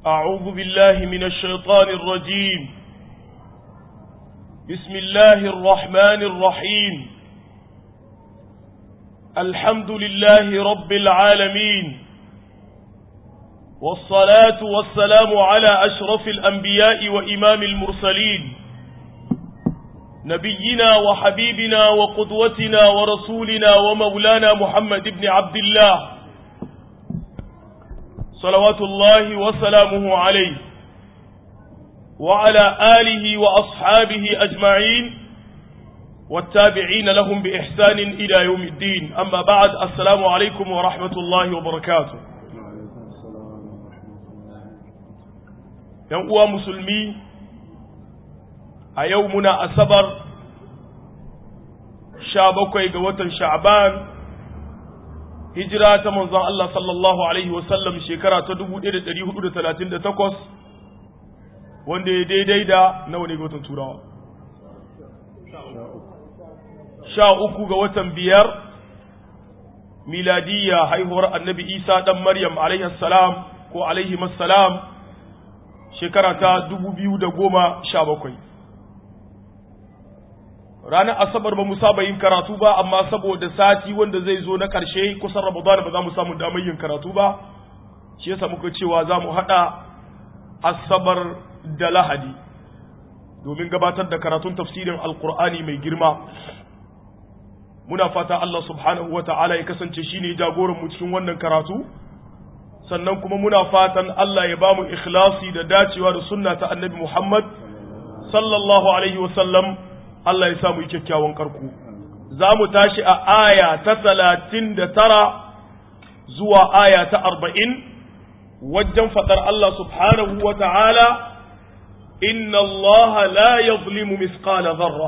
أعوذ بالله من الشيطان الرجيم. بسم الله الرحمن الرحيم. الحمد لله رب العالمين، والصلاة والسلام على أشرف الأنبياء وإمام المرسلين، نبينا وحبيبنا وقدوتنا ورسولنا ومولانا محمد بن عبد الله صلوات الله وسلامه عليه وعلى آله وأصحابه أجمعين والتابعين لهم بإحسان إلى يوم الدين. أما بعد، السلام عليكم ورحمة الله وبركاته. ينقوى مسلمي أيومنا أسبر شابكوي قوة شعبان hijira ta manzon Allah sallallahu alaihi wasallam shekara ta 1438 wanda ya daidai da nawa ne ga watan turawa 13 ga watan biyar miladiyya, haihuwar annabi Isa dan Maryam alaihi salam ko alaihi assalam shekara ta 2017. ranar asabar ba mu saba yin karatu ba, amma saboda sati wanda zai zo na ƙarshe kusan Ramadan ba za mu samu damar yin karatu ba, shi yasa muka cewa za mu haɗa asabar da lahadi domin gabatar da karatun tafsirin alkur'ani mai girma. Muna fata Allah subhanahu wa ta'ala ya kasance shi ne jagoran mu cikin wannan karatu, sannan kuma muna fatan Allah ya ba mu ikhlasi da dacewa da sunna ta annabi Muhammad sallallahu alaihi wa sallam. Allah ya samu kyakkyawan karku. Za mu tashi a aya ta 39 zuwa aya ta 40 wajen faɗar Allah subhanahu wa ta'ala, inna Allah la yazlimu misqala dharra.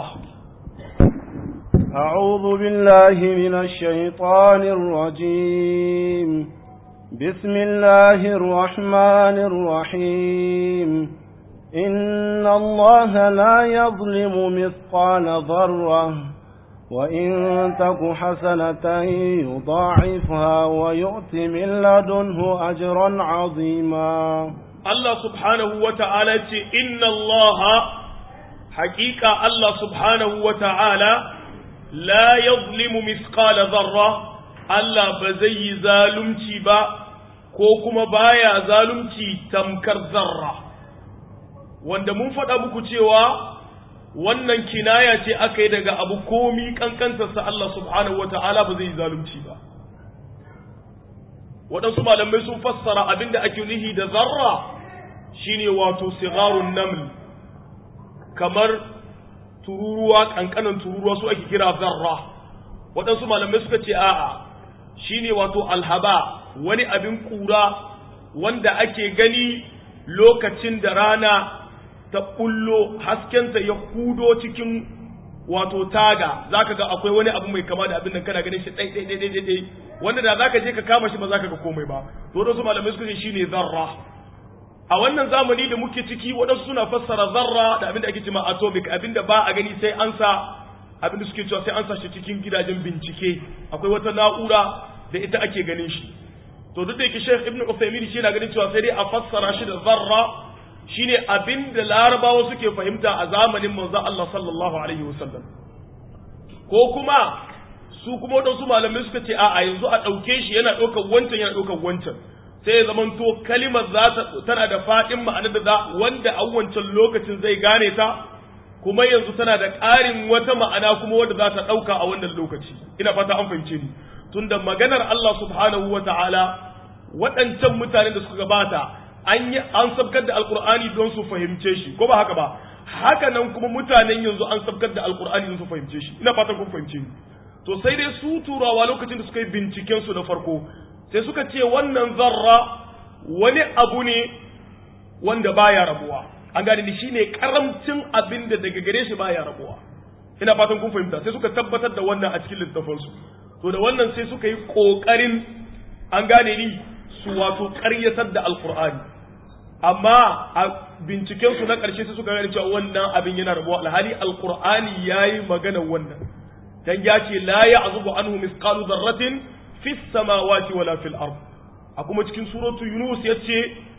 أعوذ بالله من الشيطان الرجيم. بسم الله الرحمن الرحيم. إن الله لا يظلم مثقال ذرة وإن تك حسنة يضاعفها ويؤت من لدنه أجرا عظيما. الله سبحانه وتعالى إن الله حقيقة الله سبحانه وتعالى لا يظلم مثقال ذرة. الله بزي ظالمتي با كوكما بايا ظالمتي تمكر ذرة، wanda mun faɗa muku cewa wannan kinaya ce aka yi daga abu komi kankantarsa Allah subhanahu wata'ala ba zai zalunci ba. Waɗansu malamai sun fassara abinda ake nuhi da zarra shine wato sigarun naml, kamar tururuwa, kankanan tururuwa su ake kira zarra. Waɗansu malamai suka ce a'a shine wato alhaba, wani abin kura wanda ake gani lokacin da rana ta bullo haskenta ya hudo cikin wato taga, zaka ga akwai wani abu mai kama da abin nan kana ganin shi dai wanda da zaka je ka kama shi ba zaka ga komai ba. To da su malamai suka ce shine zarra. A wannan zamani da muke ciki wadansu suna fassara zarra da abin da ake cewa atomic, abin da ba a gani sai an sa, abin da suke cewa sai an sa shi cikin gidajen bincike, akwai wata na'ura da ita ake ganin shi. To duk da yake Sheikh Ibn Uthaymeen shi yana ganin cewa sai dai a fassara shi da zarra shine abin da larabawa suke fahimta a zamanin manzon Allah sallallahu alaihi wasallam, ko kuma su kuma wadansu malamai suka ce a'a yanzu a ɗauke shi yana ɗaukar wancan yana ɗaukar wancan, sai ya zamanto kalimar tana da faɗin ma'anar da wanda a wancan lokacin zai gane ta, kuma yanzu tana da ƙarin wata ma'ana kuma wanda za ta ɗauka a wannan lokaci. Ina fata an fahimce ni. Tunda maganar Allah subhanahu wa ta'ala, waɗancan mutanen da suka gabata an sabkar da alkur'ani don su fahimce shi, ko ba haka ba? Haka nan kuma mutanen yanzu an sabkar da alkur'ani don su fahimce shi. Ina fatan kun fahimce ni. To sai dai su turawa lokacin da suka yi binciken su na farko, sai suka ce wannan zarra wani abu ne wanda baya rabuwa. An gane ni, shine karamcin abin da daga gare shi baya rabuwa. Ina fatan kun fahimta. Sai suka tabbatar da wannan a cikin littafansu. To da wannan sai suka yi kokarin, an gane ni, su wato ƙaryatar da alkur'ani. Amma a binciken su na ƙarshe sai suka gane cewa wannan abin yana rabuwa, alhali alkur'ani yayi magana wannan. Dan ya ce la ya'zubu anhu misqalu dharratin fis samawati wala fil ard. A kuma cikin suratu Yunus yace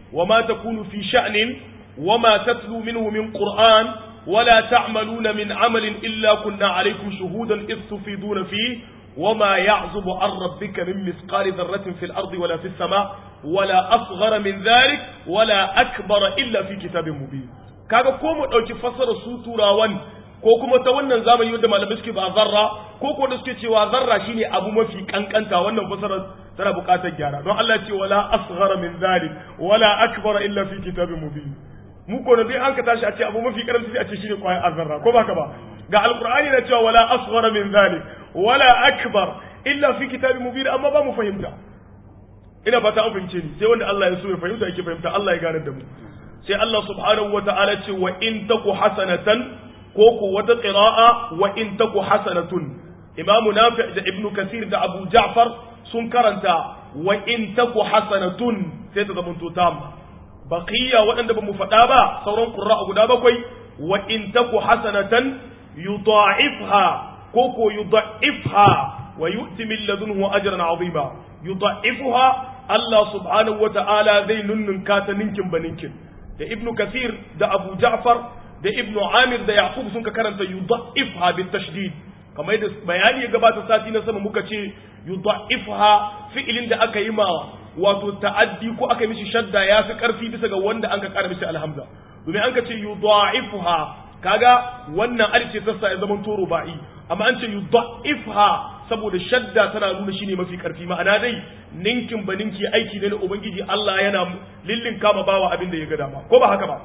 وما تكون في شأن وما تتلو منه من قرآن ولا تعملون من عمل إلا كنا عليكم شهودا إذ تفيضون فيه وما يعزب عن ربك من مثقال ذرة في الأرض ولا في السماء ولا أصغر من ذلك ولا أكبر إلا في كتاب مبين. kaga ko mu dauki fassara su turawan ko kuma ta wannan zamani wanda malamai suke ba zarra ko ko da suke cewa zarra shine abu mafi kankanta, wannan fassara tana buƙatar gyara don Allah ce wala asghara min zalik wala akbar illa fi kitabin mubin. mu ko dai an ka tashi a ce abu mafi karanci sai a ce shine kwaya azarra ko baka ba, ga alqur'ani na cewa wala asghara min zalik wala akbar illa fi kitabin mubin, amma ba mu fahimta. ina fata an fahimce ni, sai wanda Allah ya so ya fahimta yake fahimta, Allah ya gane da mu. sai Allah subhanahu wata'ala ce wa in taku hasanatan ko ku wata qira'a wa in taku hasanatun. Imam Nafi' da Ibn Kathir da Abu Ja'far sun karanta wa in taku hasanatun sai ta zama tam. Baqiya waɗanda ba mu faɗa ba sauran qurra'a guda bakwai wa in taku hasanatan yudha'ifha ko ko yudha'ifha wa yu'ti min ladunhu ajran 'azima. Yudha'ifha Allah subhanahu wata'ala zai nunnunka ta ninkin baninkin. da Ibn Kathir da Abu Ja'far da Ibn Amir da Yaqub sun ka karanta yudha'ifha bit tashdid, kamar yadda bayani ya gabata sati na sama muka ce yudha'ifha fi'ilin da aka yi ma wato ta'addi ko aka yi mishi shadda ya fi karfi bisa ga wanda an ka kara mishi alhamza, domin an ka ce yudha'ifha kaga wannan alif ce sassa ya zaman toro ba'i, amma an ce yudha'ifha saboda shadda tana nuna shine mafi karfi, ma'ana dai ninkin ba ninki aiki ne na ubangiji Allah yana lillin kama bawa abin da ya ga dama, ko ba haka ba.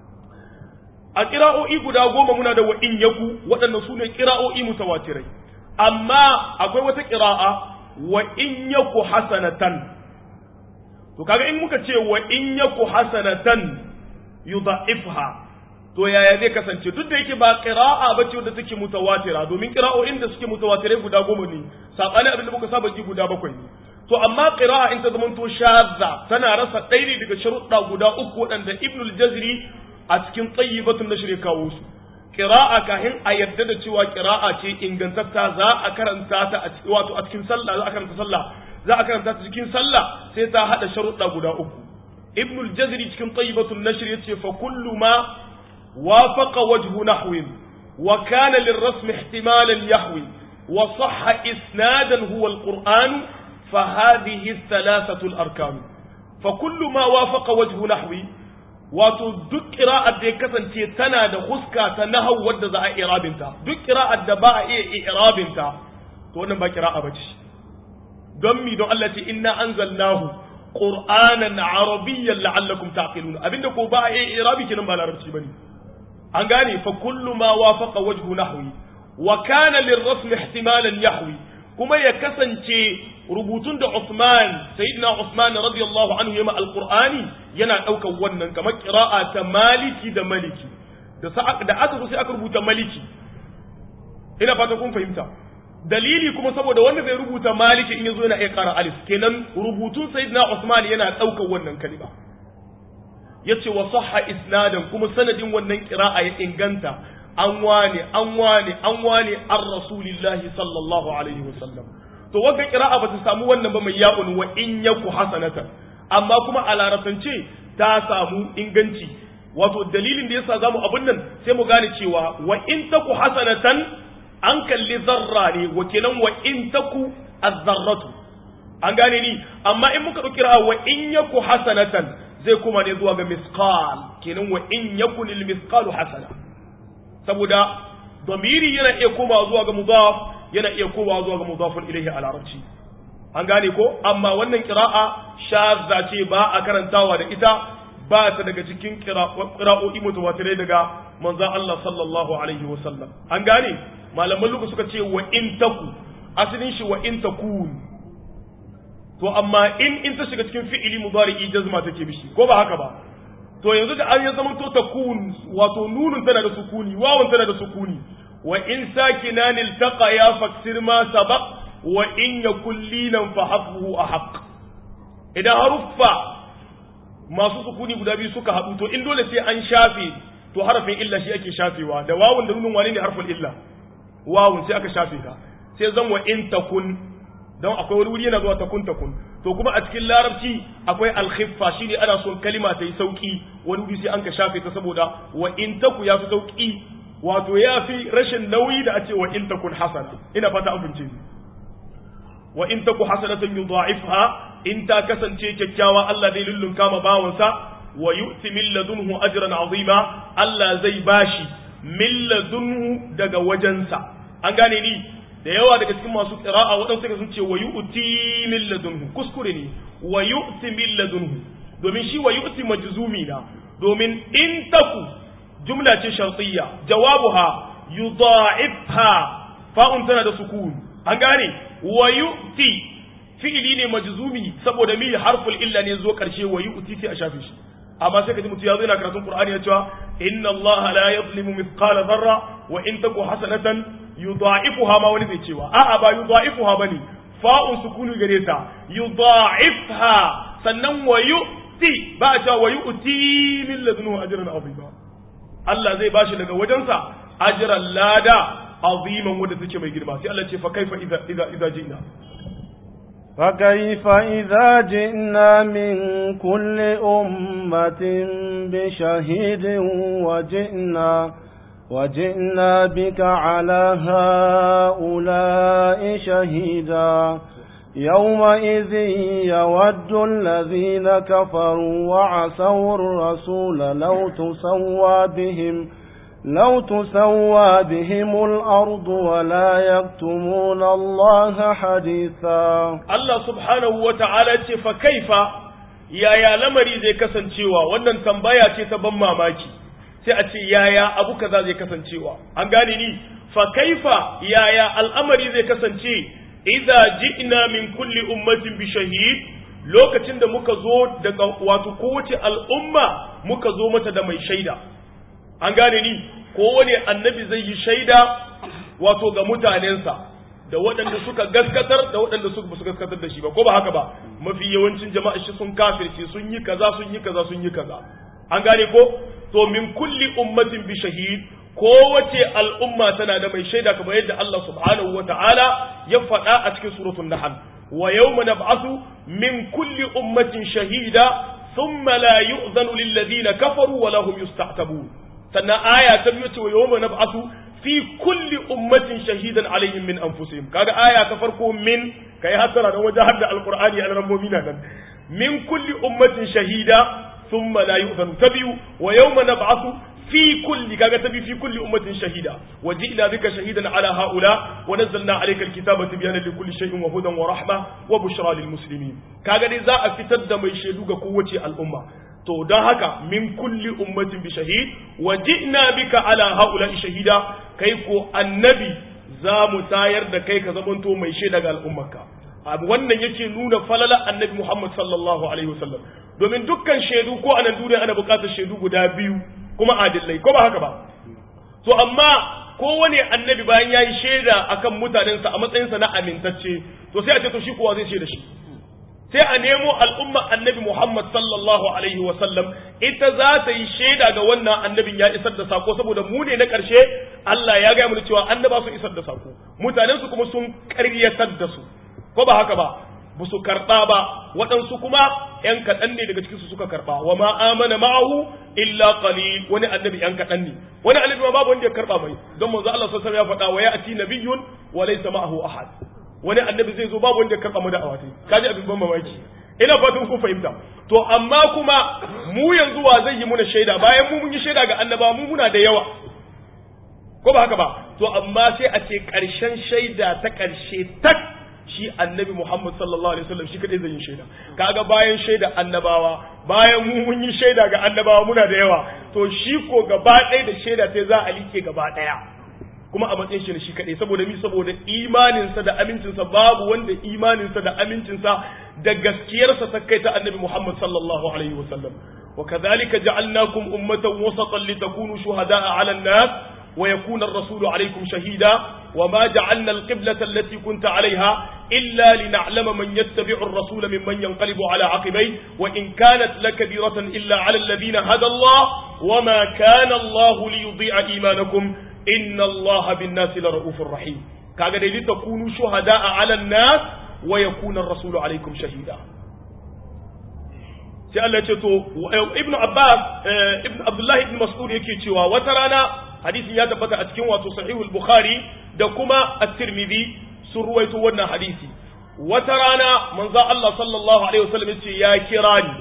a qira'o'i guda 10 muna da wa in yaku, waɗannan su ne qira'o'i mutawatirai, amma akwai wata qira'a wa in yaku hasanatan. to kaga in muka ce wa in yaku hasanatan yudha'ifha, to yaya zai kasance, duk da yake ba qira'a bace wadda take mutawatira, domin qira'o'in da suke mutawatirai guda 10 ne, sabani abin da muka saba ji guda 7 ne. to amma qira'a in ta zamanto shadza tana rasa ɗaya ne daga sharuɗa guda 3 waɗanda Ibn al-Jazri a cikin Tayyibatun Nashr ya kawo su. Qira'a kahin a yarda da cewa qira'a ce ingantatta za a karanta ta a cikin wato a cikin sallah, za a karanta sallah, za a karanta ta cikin sallah sai ta hada sharuɗa guda 3. Ibn al-Jazri cikin Tayyibatun Nashr yace fa kullu ma وافق وجه نحو وكان للرسم احتمالا يحوي وصح إسنادا هو القرآن فهذه الثلاثة الأركان. فكل ما وافق وجه نحو وتدك قراءة دي كسن تنا دا خسكا تنهو ود ذا إعرابنتا دك قراءة دباء إعرابنتا تونا با قراءة بجش دمي دو التي إنا أنزلناه قرآنا عربيا لعلكم تعقلون أبين دكو با إعرابي كنن با لاربشي بني an gane fa kullu ma wafaqa wajhu nahwi wa kana lirrasm ihtimalan yahwi, kuma ya kasance rubutun da sayyidina Uthman radiyallahu anhu yama alqur'ani yana daukar wannan, kamar qira'a ta maliki da maliki da aka so sai aka rubuta maliki. ina fata kun fahimta dalili kuma saboda wanda zai rubuta maliki in yazo yana iya ƙara alif, kenan rubutun sayyidina Uthman yana daukar wannan kalima. yace wa sahha isnadan, kuma sanadin wannan qira'a ya inganta an wane an rasulillahi sallallahu alaihi wasallam. to wannan qira'a ba ta samu wannan ba mai ya'un wa in yaku hasanatan, amma kuma a larabance ta samu inganci. wato dalilin da yasa zamu abun nan sai mu gane cewa wa in taku hasanatan an kalli zarra ne, wa kenan wa in taku az-zarratu, an gane ni. amma in muka dauki qira'a wa in yaku hasanatan zai kuma ne zuwa ga misqal, kenan wa in yakun lil misqalu hasana, saboda damiri yana iya komawa zuwa ga mudaf, yana iya komawa zuwa ga mudafun ilayhi a larabci, an gane ko. amma wannan qira'a shadza ce, ba a karantawa da ita, ba ta daga cikin qira'o'i mutawatirai daga manzon Allah sallallahu alaihi wasallam, an gane. malaman lugu suka ce wa in taku, asalin shi wa in takun, to amma in ta shiga cikin fi'ili mudari'i jazma take bishi, ko ba haka ba. to yanzu da an ya zama to takun, wato nunun tana da sukuni, wawan tana da sukuni. wa in sakinan iltaqa ya faksir ma sabaq wa in yakul linan fa hafuhu ahaq. idan haruffa masu sukuni guda biyu suka haɗu, to in dole sai an shafe, to harafin illa shi ake shafewa, da wawun da nunun wane ne harful illa? wawun sai aka shafe ta, sai zan wa in takun, don akwai wani wuri yana zuwa takun. to kuma a cikin larabci akwai al-khiffa shine ana son kalima ta yi sauki wani wuri sai an ka shafe ta saboda wa in taku ya fi sauki wato ya fi rashin nauyi da a ce wa in takun hasana ina fata an fince wa in taku hasanatan yudha'ifha in ta kasance kyakkyawa Allah zai lullunka ma bawansa wa yu'ti min ladunhu ajran 'azima Allah zai bashi min ladunhu daga wajensa an gane ni da yawa daga cikin masu qira'a waɗansu suka sun ce wa yu'ti min ladunhu kuskure ne wa yu'ti min ladunhu domin shi wa yu'ti majzumi na domin in taku jumla ce shartiyya jawabuha yudha'ifha fa'un tana da sukun an gane wa yu'ti fi'ili ne majzumi saboda mi harful illa ne zo karshe wa yu'ti sai a shafe shi amma sai kaji mutum ya zo yana karatun Qur'ani ya cewa inna Allah la yuzlimu mithqala dharra wa in taku hasanatan yudha'ifuha ma wani zai cewa a'a ba yudha'ifuha bane fa'un sukunu gare ta yudha'ifha sannan wa yu'ti ba a cewa wa yu'ti min ladunhu ajran 'azima Allah zai bashi daga wajensa ajran lada aziman wanda take mai girma sai Allah ce fa kaifa idza ji'na فكيف إذا جئنا من كل أمة بشهيد وجئنا بك على هؤلاء شهيدا يومئذ يود الذين كفروا وعصوا الرسول لو تسوى بهم الأرض ولا يكتمون الله حديثا الله سبحانه وتعالى فكيف يا لمري zai kasancewa wannan tambaya ce ta ban mamaki sai a ce yaya abu kaza zai kasancewa an gane ni fa kaifa yaya al'amari zai kasance idza ji'na min kulli ummatin bi shahid lokacin da muka zo daga wato kowace al'umma muka zo mata da mai shaida an gane ni kowane annabi zai yi shaida wato ga mutanensa da waɗanda suka gaskatar da waɗanda suka ba su gaskatar da shi ba ko ba haka ba mafi yawancin jama'a shi sun kafirce sun yi kaza an gane ko to min kulli ummatin bi shahid kowace al'umma tana da mai shaida kamar yadda Allah subhanahu wata'ala ya faɗa a cikin suratul nahl wa yawma nab'athu min kulli ummatin shahida thumma la yu'zanu lil ladina kafaru wa lahum yusta'tabun sannan aya ta biyu ce wa yawma nab'athu fi kulli ummatin shahidan alaihim min anfusihim kaga aya ta farko min kai hasara da wajen hadda alqur'ani al-rammomi nan min kulli ummatin shahida thumma la yu'zanu tabiu wa yawma nab'athu في كل كاغا في كل أمة شهيدا وجئنا بك شهيدا على هؤلاء ونزلنا عليك الكتاب تبيانا لكل شيء وهدى ورحمة وبشرى للمسلمين كاغا دي za a fitar da mai shaidu ga kowace al'umma to dan haka min kulli ummatin bi shahid wajئنا bika ala haula'i shahida kai ko annabi za mu tayar da kai ka zamanto mai shaida ga al'ummarka abu wannan yake nuna falala annabi Muhammad sallallahu alaihi wasallam domin dukkan shaidu ko anan duniya ana buƙatar shaidu guda biyu kuma adillai ko ba haka ba to amma kowane annabi bayan yayi shaida akan mutanensa a matsayinsa na amintacce to sai a ce to shi kowa zai shaida shi sai a nemo al'umma annabi Muhammad sallallahu alaihi wa sallam ita za ta yi shaida ga wannan annabin ya isar da sako saboda mu ne na karshe Allah ya ga mu cewa annaba su isar da sako mutanensu kuma sun ƙaryatar da su ko ba haka ba ba su karɓa ba waɗansu kuma ‘yan kaɗan ne daga cikinsu suka karɓa wa ma amana ma'ahu illa qalil wani annabi ‘yan kaɗan ne wani annabi ma babu wanda ya karɓa mai don manzo Allah sallallahu alaihi wasallam ya faɗa wa ya'ti nabiyyun wa laysa ma'ahu ahad wani annabi zai zo babu wanda ya karɓa mu da awati kaji abin ban mamaki ina fatan kun fahimta to amma kuma mu yanzu wa zai yi muna shaida bayan mu mun yi shaida ga annaba mu muna da yawa ko ba haka ba to amma sai a ce ƙarshen shaida ta ƙarshe tak shi annabi Muhammad sallallahu alaihi wasallam shi kadai zai yi shaida kaga bayan shaida annabawa bayan mu mun yi shaida ga annabawa muna da yawa to shi ko gaba ɗaya da shaida sai za a like gaba ɗaya kuma a matsayin shi ne shi kadai saboda mi saboda imaninsa da amincinsa babu wanda imaninsa da amincinsa da gaskiyarsa ta kai ta annabi Muhammad sallallahu alaihi wasallam wa kadhalika ja'alnakum ummatan wasatan litakunu shuhada'a 'ala an-nas ويكون الرسول عليكم شهيدا وما جعلنا القبلة التي كنت عليها إلا لنعلم من يتبع الرسول ممن ينقلب على عقبيه وإن كانت لكبيرة إلا على الذين هدى الله وما كان الله ليضيع إيمانكم إن الله بالناس لرؤوف رحيم كاغا لتكونوا شهداء على الناس ويكون الرسول عليكم شهيدا sai Allah ya ce to ibnu Abdullah ibn Mas'ud yake cewa wata rana hadisin ya tabbata a cikin wato sahihul Bukhari da kuma at-Tirmidhi sun ruwaito wannan hadisi wata rana manzo Allah sallallahu alaihi wasallam yace ya kira ni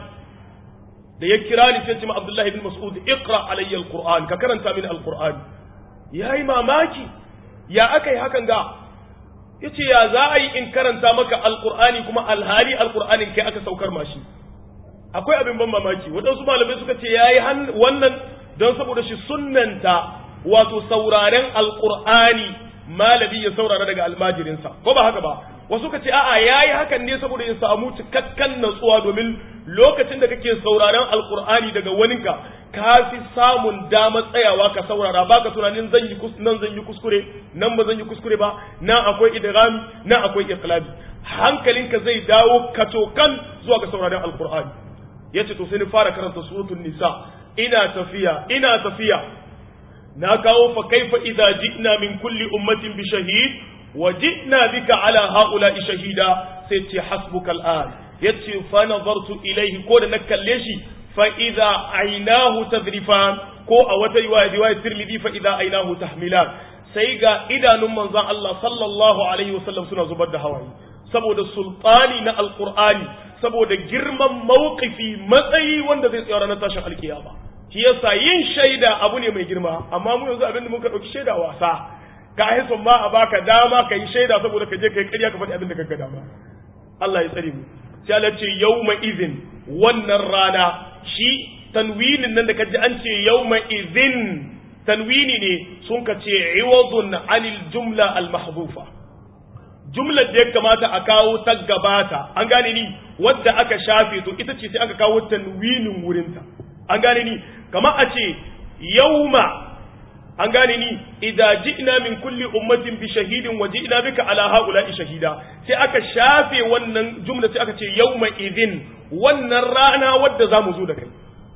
da ya kira ni sai ce ma Abdullah ibn Mas'ud iqra alayya al-Qur'an ka karanta min al-Qur'an yayi mamaki ya akai hakan ga yace ya za a yi in karanta maka al-Qur'ani kuma alhali al-Qur'anin kai aka saukar mashi akwai abin ban mamaki waɗansu malamai suka ce yayi wannan don saboda shi sunnanta wato sauraren alqur'ani malami ya saurara daga almajirinsa ko ba haka ba wasu ka ce a'a yayi hakan ne saboda ya samu cikakken natsuwa domin lokacin da kake sauraren alqur'ani daga waninka ka fi samun damar tsayawa ka saurara baka tunanin zan yi kuskure nan ba zan yi kuskure ba nan akwai idghami nan akwai iqlabi hankalinka zai dawo katokan zuwa ga sauraren alqur'ani yace to sai ni fara karanta suratul nisa ina tafiya na kawo fa kaifa idza ji'na min kulli ummatin bi shahid wa ji'na bika ala haula'i shahida sai ce hasbuka al'an yace fa nazartu ilayhi ko da na kalle shi fa idza aynahu tadrifan ko a wata riwaya Tirmidhi fa idza aynahu tahmilan sai ga idanun manzon Allah sallallahu alaihi wasallam suna zubar da hawaye saboda sultani na alqur'ani saboda girman mawqifi matsayi wanda zai tsaya ranar tashin alkiyama shi yasa yin shaida abu ne mai girma amma mu yanzu abin da muka dauki shaida wasa ka hisan ma a baka dama ka yi shaida saboda ka je ka yi ƙarya ka faɗi abin da kaga dama Allah ya tsare mu sai Allah ce yawma idhin wannan rana shi tanwinin nan da kaji an ce yawma idhin tanwini ne sun ka ce iwadun anil jumla al mahdhufa jumlar da ya kamata a kawo ta gabata an gane ni wadda aka shafe to ita ce sai aka kawo tanwinin wurinta an gane ni kamar a ce yauma an gane ni idza ji'na min kulli ummatin bi shahidin wa ji'na bika ala haula'i shahida sai aka shafe wannan jumla sai aka ce yauma idhin wannan rana wadda zamu zo da kai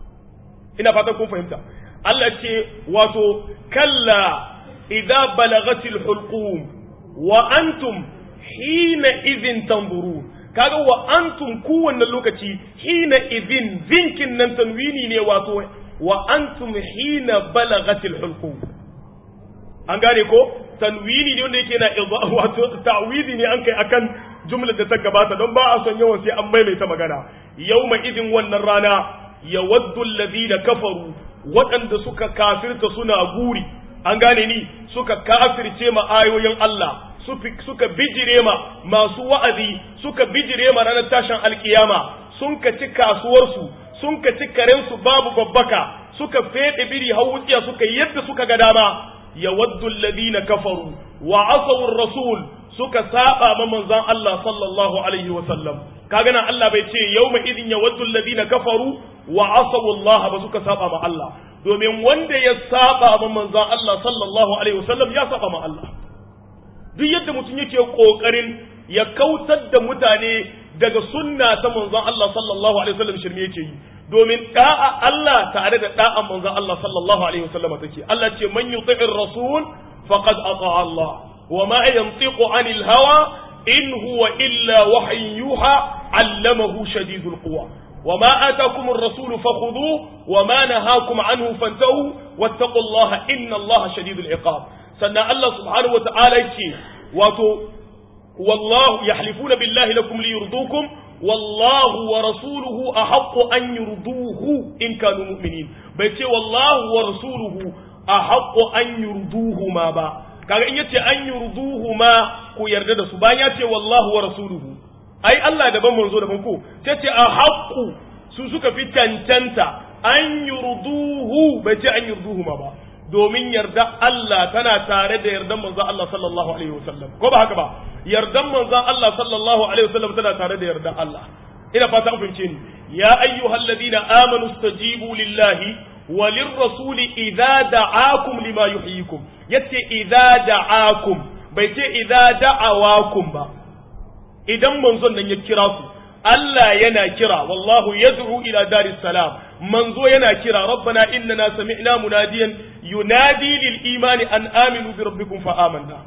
ina fatan kun fahimta Allah ce wato kalla idza balagatil hulqum wa antum hina idhin tanzurun kaga wa antum kowanne lokaci hina idhin zinkin nan tanwini ne wato wa antum hina balagatil hulqum an gane ko tanwini ne wanda yake na wato ta'widi ne an kai akan jumlar da ta gabata don ba a son yawan sai an maimaita magana yawma idin wannan rana yawaddu alladhina kafaru waɗanda suka kafirta suna guri an gane ni suka kafirce ma ayoyin Allah suka bijire ma masu wa'azi suka bijire ma ranar tashin alkiyama sun ka ci kasuwarsu sun ka ci karensu babu babbaka suka fede biri hawutsiya suka yadda suka ga dama yawaddu alladhina kafaru wa asaw ar-rasul suka saba ma manzon Allah sallallahu alaihi wa sallam kaga nan Allah bai ce yawma idin yawaddu alladhina kafaru wa asaw Allah ba suka saba ma Allah domin wanda ya saba ma manzon Allah sallallahu alaihi wa sallam ya saba ma Allah duk yadda mutum yake kokarin ya kautar da mutane daga sunna ta manzon Allah sallallahu alaihi wasallam shirme yake yi domin da'a Allah tare da da'an manzon Allah sallallahu alaihi wasallam take Allah ce man yuti'ir rasul faqad ata'a Allah wa ma yantiqu anil hawa in huwa illa wahyun yuha 'allamahu shadidul quwa وما آتاكم الرسول فخذوه وما نهاكم عنه فانتهوا واتقوا الله إن الله شديد العقاب سنة الله سبحانه وتعالى يقول والله يحلفون بالله لكم ليرضوكم والله ورسوله أحق أن يرضوه إن كانوا مؤمنين بيتي والله ورسوله أحق أن يرضوهما با kaga in yace an yurduhuma ku yarda da su bayan yace wallahu wa rasuluhu ai Allah daban manzo daban ko tace a haqqu su suka fi tantanta an yurduhu bai ce an yurduhuma ba domin yarda Allah tana tare da yardan manzo Allah sallallahu alaihi wasallam ko ba haka ba yardan manzo Allah sallallahu alaihi wasallam tana tare da yardan Allah ina fata an fahimce ni ya ayyuhalladhina amanu stajibu lillahi walirrasuli idza da'akum lima yuhyikum yace idza da'akum bai ce idza da'awakum ba idan manzon nan ya kira ku Allah yana kira wallahu yad'u ila daris salam manzo yana kira rabbana innana sami'na munadiyan yunadi lil imani an aminu bi rabbikum fa amanna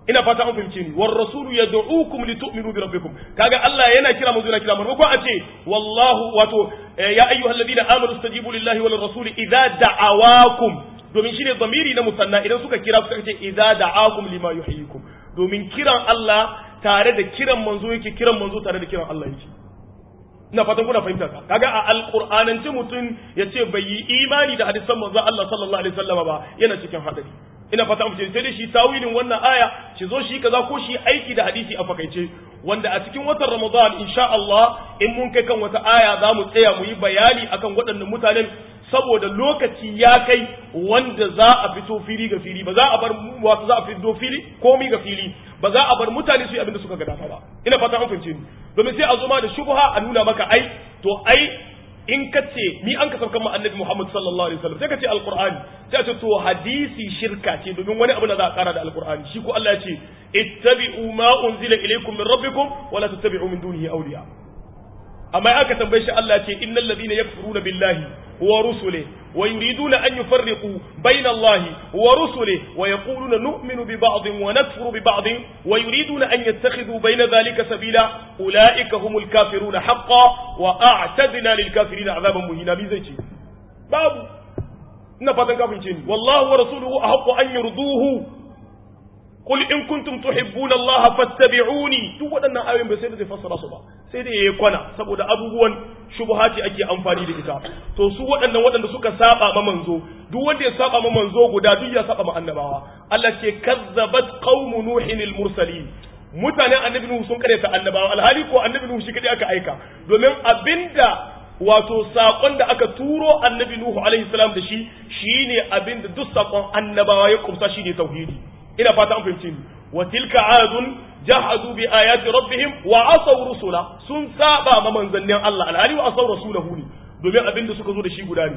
ina fata an fahimce ni war rasulu yad'ukum litu'minu bi rabbikum kaga Allah yana kira mu yana kira mu ko a ce wallahu wato ya ayyuhalladhina amanu istajibu lillahi wal rasuli idza da'awakum domin shine zamiri na musanna idan suka kira suka ce idza da'akum lima yuhyikum domin kiran Allah tare da kiran manzo yake kiran manzo tare da kiran Allah yake ina fatan kuna fahimta kaga a alqur'anance mutun yace bai yi imani da hadisan manzo Allah sallallahu alaihi wasallam ba yana cikin hadari ina fata mu sai dai shi tawilin wannan aya shi zo shi kaza ko shi aiki da hadisi a fakaice wanda a cikin watan Ramadan insha Allah in mun kai kan wata aya za mu tsaya mu yi bayani akan waɗannan mutanen saboda lokaci ya kai wanda za a fito fili ga fili ba za a bar wato za a fito fili komi ga fili ba za a bar mutane su yi abin da suka ga dama ba ina fata an fahimce ni domin sai a zo ma da shubha a nuna maka ai to ai in ka ce ni an ka saukan ma annabi Muhammad sallallahu alaihi wasallam sai ka ce alqur'ani sai ce to hadisi shirka ce domin wani abu da za a kara da alqur'ani shi ko Allah ya ce ittabi'u ma unzila ilaykum min rabbikum wa la tattabi'u min dunihi awliya amma aka tambaye shi Allah ya ce innal ladina yakfuruna billahi wa rusulihi wa yuriduna an yufarriqu bayna Allahi wa rusulihi wa yaquluna nu'minu bi ba'dhin wa nakfuru bi ba'dhin wa yuriduna an yattakhidhu bayna dhalika sabila ulaika humul kafiruna haqqan wa a'tadna lil kafirina 'adaban muhina bi zai ce babu ina fatan kafin ce ni wallahu wa rasuluhu ahqqu an yurduhu qul in kuntum tuhibbuna Allah fattabi'uni duk waɗannan ayoyin bai sai da zai fassara su ba sai da yayi kwana saboda abubuwan shubuhati ake amfani da ita to su waɗanda suka saba ma manzo duk wanda ya saba ma manzo guda duk ya saba ma annabawa Allah ce kazzabat qaumu nuhin al-mursalin mutanen annabi nuhu sun karanta annabawa alhali ko annabi nuhu shi kadai aka aika domin abinda wato sakon da aka turo annabi nuhu alaihi salam da shi shine abinda duk sakon annabawa ya kumsa shine tauhidi ina fata an fahimci ni wa tilka adun jahadu bi ayati rabbihim wa asaw rusula sun saba ma manzannin Allah alhali wa asaw rasulahu ne domin abinda suka zo da shi guda ne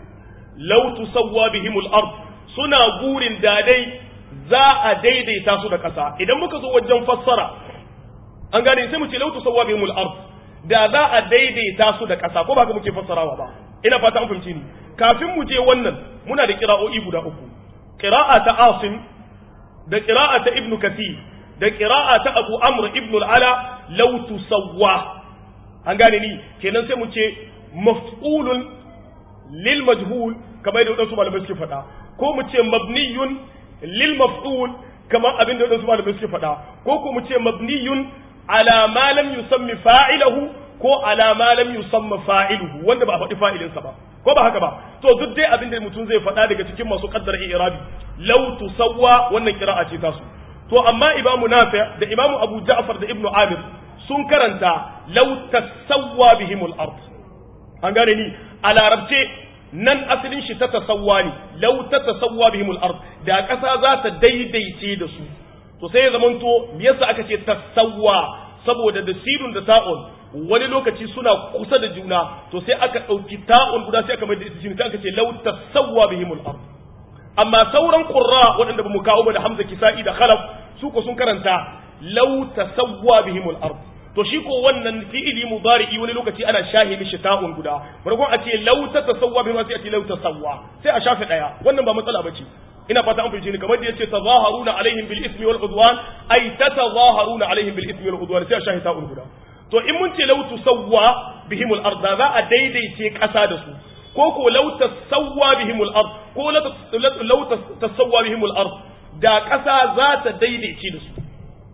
law tusawwa bihimul ard suna gurin dadai za a daidaita su da kasa idan muka zo wajen fassara an gane sai mu ce law tusawwa bihimul ard da za a daidaita su da kasa ko ba ka muke fassarawa ba ina fata an fahimci ni kafin mu je wannan muna da qira'o'i guda uku qira'a ta Asim da qira'a ta Ibn Kathir da qira'a ta Abu Amr ibn al-Ala law tusawwa an gane ni kenan sai mu ce maf'ulun lil majhul kamar da wadansu malamai suke faɗa ko mu ce mabniyun lil maf'ul kamar abin da wadansu malamai suke faɗa ko mu ce mabniyun ala ma lam yusammi fa'iluhu ko ala ma lam yusamma fa'iluhu wanda ba a faɗi fa'ilinsa ba ko ba haka ba to duk dai abin da mutum zai faɗa daga cikin masu qaddara i'rabi law tusawwa wannan qira'a ce tasu to amma imamu nafi da imamu abu ja'far da ibnu amir sun karanta law tasawwa bihimul ard an gane ni a larabce nan asalin shi ta tasawwa ne law tasawwa bihimul ard da ƙasa za ta daidaice da su to sai ya zamanto me yasa aka ce tasawwa saboda da sirun da ta'un wani lokaci suna kusa da juna to sai aka ɗauki ta'un guda sai aka mai da ita shi aka ce law tasawwa bihimul ard amma sauran qurra waɗanda bamu kawo ba da Hamza Kisa'i da Khalaf su ko sun karanta law tasawwa bihimul ard to shi ko wannan fi'ili mudari'i wani lokaci ana shahi mishi ta'un guda barkon a ce law tasawwa bihim sai a ce law tasawwa sai a shafe daya wannan ba matsala bace ina fata an fice ni kamar da yace tazaharuna alaihim bil ismi wal udwan ay tatazaharuna alaihim bil ismi wal udwan sai a shahi ta'un guda to in mun ce law tusawwa bihimul ard za a daidaice kasa da su ko law tasawwa bihimul ard ko law tasawwa bihimul ard da kasa za ta daidaice da su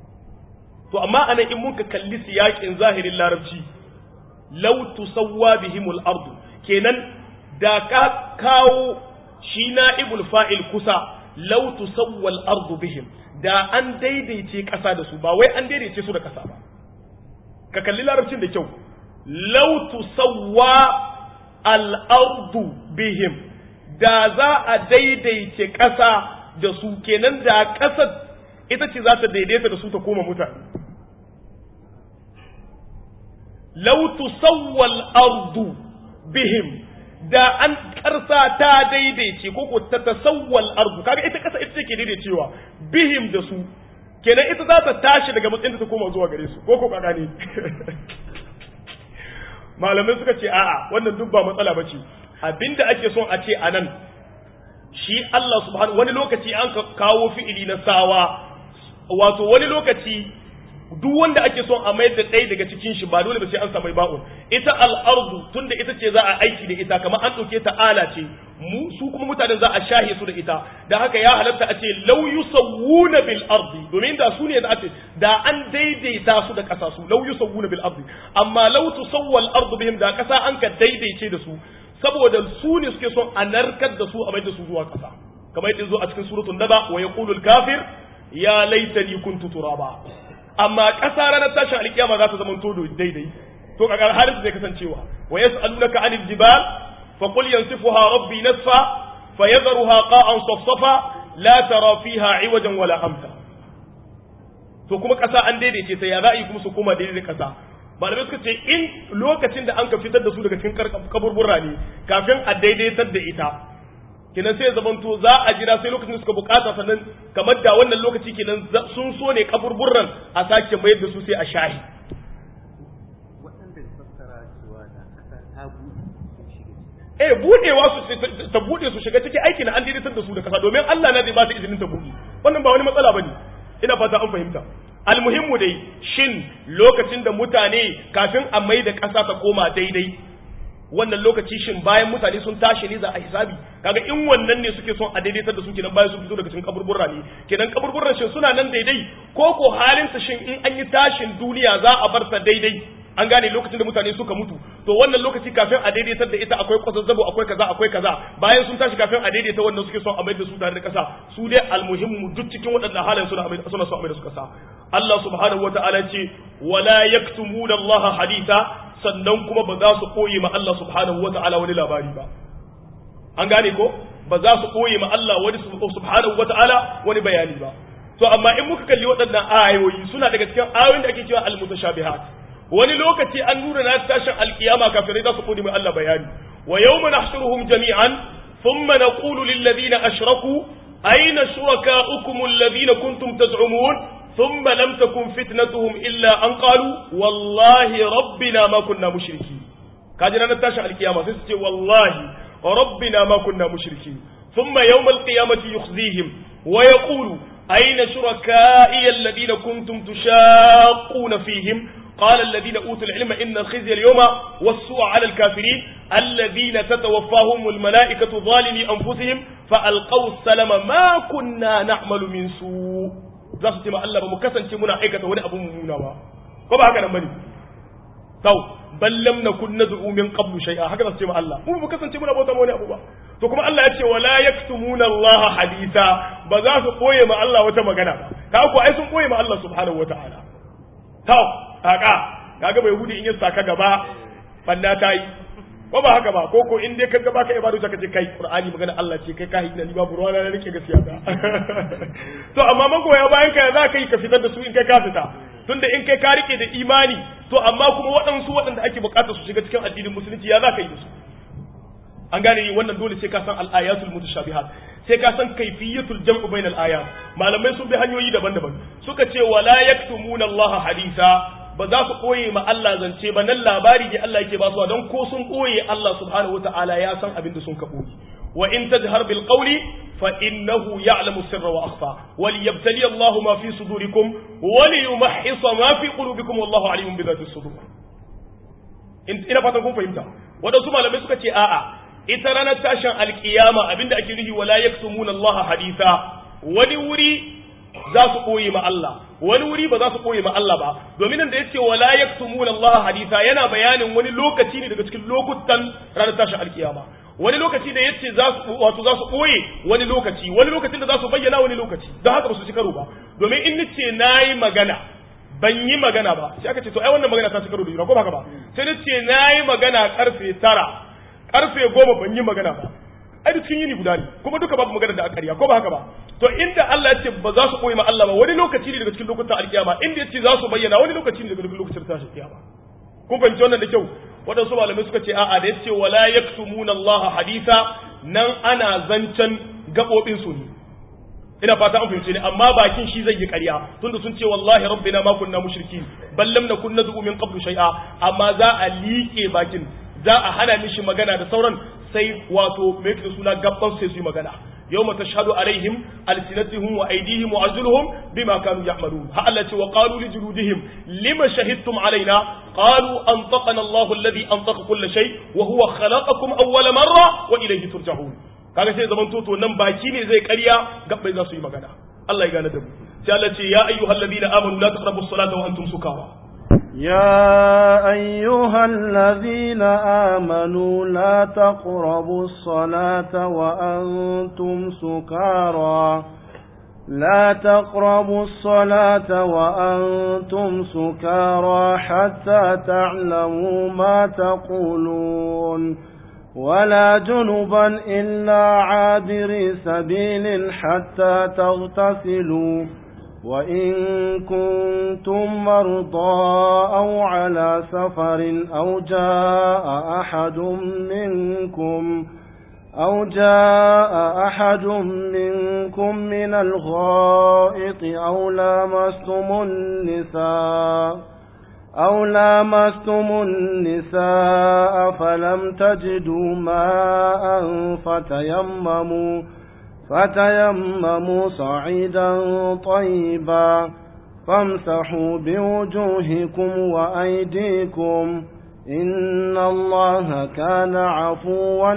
to amma anan in muka kalli siyakin zahirin larabci law tusawwa bihimul ard kenan da ka kawo shi na'ibul fa'il kusa law tusawwa al ard bihim da an daidaice kasa da su ba wai an daidaice su da kasa ba ka kalli larabcin da kyau law tusawwa al-ardu bihim da za a daidaice ƙasa da su kenan da ƙasar ita ce za ta daidaita da su ta koma mutane law tusawwa al-ardu bihim da an ƙarsa ta daidaice ko ta tasawwa al-ardu kaga ita ƙasa ita take daidaicewa bihim da su kenan ita za ta tashi daga matsayin ta koma zuwa gare su ko kaga ne malamai suka ce a'a wannan duk ba matsala bace abinda ake son a ce anan shi Allah subhanahu wani lokaci an kawo fi'ili na sawa wato wani lokaci duk wanda ake son a mayar da ɗaya daga cikin shi ba dole ba sai an samu ba'un. Ita al'ardu tunda ita ce za a aiki da ita kamar an ɗauke ta ala ce su kuma mutanen za a shahe su da ita da haka ya halatta a ce law yusawwuna bil ardi domin da su ne da ake da an daidaita su da ƙasa su law yusawwuna bil ardi amma law tusawwa al ardu bihim da ƙasa an ka daidaice da su saboda su ne suke son a narkar da su a mai da su zuwa ƙasa kamar yadda zo a cikin suratul naba wa yaqulu al kafir ya laitani kuntu turaba amma ƙasa ranar tashin alkiyama za ta zama todo daidai to kaga halin zai kasancewa wa yas'alunaka anil jibal fa qul yansifuha rabbi nasfa fayadharuha qa'an safsafa la tara fiha 'iwajan wala amta to kuma ƙasa an daidaice ta ya za'i kuma su koma daidai ƙasa malamai suka ce in lokacin da an ka fitar da su daga cikin kaburbura ne kafin a daidaitar da ita kenan sai zamanto za a jira sai lokacin da suka bukata sannan kamar da wannan lokaci kenan sun so ne kaburburran a sake mayar da su sai a shahi waɗanda fassara cewa da ƙasa ta buɗe sun shiga buɗewa su ta buɗe su shiga cikin aiki na an daidaitar da su da ƙasa domin Allah na zai ba ta izinin ta buɗe wannan ba wani matsala bane ina fata an fahimta almuhimmu dai shin lokacin da mutane kafin a mai da ƙasa ta koma daidai wannan lokaci shin bayan mutane sun tashi ne za a hisabi kaga in wannan ne suke son a daidaitar da su kenan bayan sun fito daga cikin kaburburra ne kenan kaburburran shin suna nan daidai ko halin ta shin in an yi tashin duniya za a bar ta daidai an gane lokacin da mutane suka mutu to wannan lokaci kafin a daidaitar da ita akwai kwazazzabo akwai kaza bayan sun tashi kafin a daidaita wannan suke son a mai da su tare da kasa su dai almuhimmu duk cikin waɗannan halayen suna son a mai da su kasa Allah subhanahu wataala ce wala yaktumuna Allah haditha sannan kuma ba za su koyi ma Allah subhanahu wataala wani labari ba an gane ko ba za su koyi ma Allah wani subhanahu wataala wani bayani ba to amma in muka kalli waɗannan ayoyi suna daga cikin ayoyin da ake cewa al-mutashabihat wani lokaci an nuna na tashin alkiyama kafirai za su kodi mai Allah bayani wa yawma nahshuruhum jami'an thumma naqulu lil ladina ashraku ayna shurakaukum alladhina kuntum taz'umun thumma lam takun fitnatuhum illa an qalu wallahi rabbina ma kunna mushriki kaji ranar tashin alkiyama sai su ce wallahi rabbina ma kunna mushriki thumma yawm alqiyamati yukhzihim wa yaqulu ayna shurakai alladhina kuntum tushaqquna fihim قال الذين أوتوا العلم إن الخزي اليوم والسوء على الكافرين الذين تتوفاهم الملائكة ظالمي أنفسهم فألقوا السلام ما كنا نعمل من سوء ذات ما الله بمكسن تمنا عيكة ولا أبو ممونا كما هكذا نبني بل لم نكن ندعو من قبل شيئا هكذا سيما الله مو بمكسن تمنا بوتا موني أبو to kuma Allah ya ce wala yaktumuna Allah haditha ba za su koye ma Allah wata magana ba ka ko ai sun koye ma Allah subhanahu wataala kaga bai hudi in ya saka gaba banda ta yi ko ba haka ba ko in dai kaga baka ibadu ka ce kai qur'ani magana Allah ce kai ka hidda ni babu ruwa na rike gaskiya ba to amma magoya bayan ka za ka yi ka fitar da su in kai ka fita tunda in kai ka rike da imani to amma kuma waɗanda ake bukata su shiga cikin addinin musulunci ya za ka yi da su an gane wannan dole sai ka san al-ayatul mutashabihat sai ka san kayfiyatul jam'u bainal ayat malamai sun bi hanyoyi daban-daban suka ce wala yaktumuna Allah haditha ba za su koye ma Allah zance ba nan labari ne Allah yake ba su don ko sun koye Allah subhanahu wataala ya san abin da sun ka koyi wa in tajhar bil qawli fa innahu ya'lamu sirra wa akhfa wa liyabtali Allah ma fi sudurikum wa liyumahhisa ma fi qulubikum wallahu alimun bi dhati sudur ina fatan kun fahimta wadansu malamai suka ce a'a ita ranar tashin alkiyama abinda ake nufi wala yaktumuna Allah haditha wani wuri za su koyi ma Allah wani wuri ba za su koyi ma Allah ba domin nan da yace wala yaktumuna Allah haditha yana bayanin wani lokaci ne daga cikin lokutan ranar tashin alkiyama wani lokaci da yace za su koyi wani lokacin da za su bayyana wani lokaci don haka ba su ci karo ba domin in nace nayi magana ban yi magana ba sai aka ce to ai wannan magana ta ci karo da juna ko ba haka ba sai nace nayi magana karfe 9 karfe 10 ban yi magana ba ai duk cikin yini guda ne kuma duka babu magana da akariya ko ba haka ba to inda Allah ya ce ba za su koyi ma Allah ba wani lokaci ne daga cikin lokutan alkiyama inda ya ce za su bayyana wani lokaci ne daga lokacin tashin kiyama kun fahimci wannan da kyau wadansu malamai suka ce a'a da ya ce wala yaktumuna Allah haditha nan ana zancen gabobin su ne ina fata an fahimce ne amma bakin shi zai yi ƙarya tunda sun ce wallahi rabbina ma kunna mushriki bal lam nakun nad'u min qablu shay'a amma za a liƙe bakin za a hana mishi magana da sauran sai wato me yake suna gabban sai su yi magana yawma tashhadu alaihim alsinatuhum wa aydihim wa arjuluhum bima kanu ya'malun ha Allah ce wa qalu li juludihim lima shahidtum alaina qalu antaqana Allahu alladhi antaqa kull shay wa huwa khalaqakum awwala marra wa ilayhi turja'un kaga sai zaman toto nan baki ne zai ƙarya gabbai za su yi magana Allah ya gane da mu sai Allah ce ya ayyuhalladhina amanu la taqrabus salata wa antum sukara يا أيها الذين آمنوا لا تقربوا الصلاة وأنتم سكارى لا تقربوا الصلاة وأنتم سكارى حتى تعلموا ما تقولون ولا جنبا إلا عابري سبيل حتى تغتسلوا وإن كنتم مرضى أو على سفر أو جاء أحد منكم من الغائط أو لامستم النساء فلم تجدوا ماء فتيمموا صعيدا طيبا فامسحوا بوجوهكم وأيديكم إن الله كان عفوا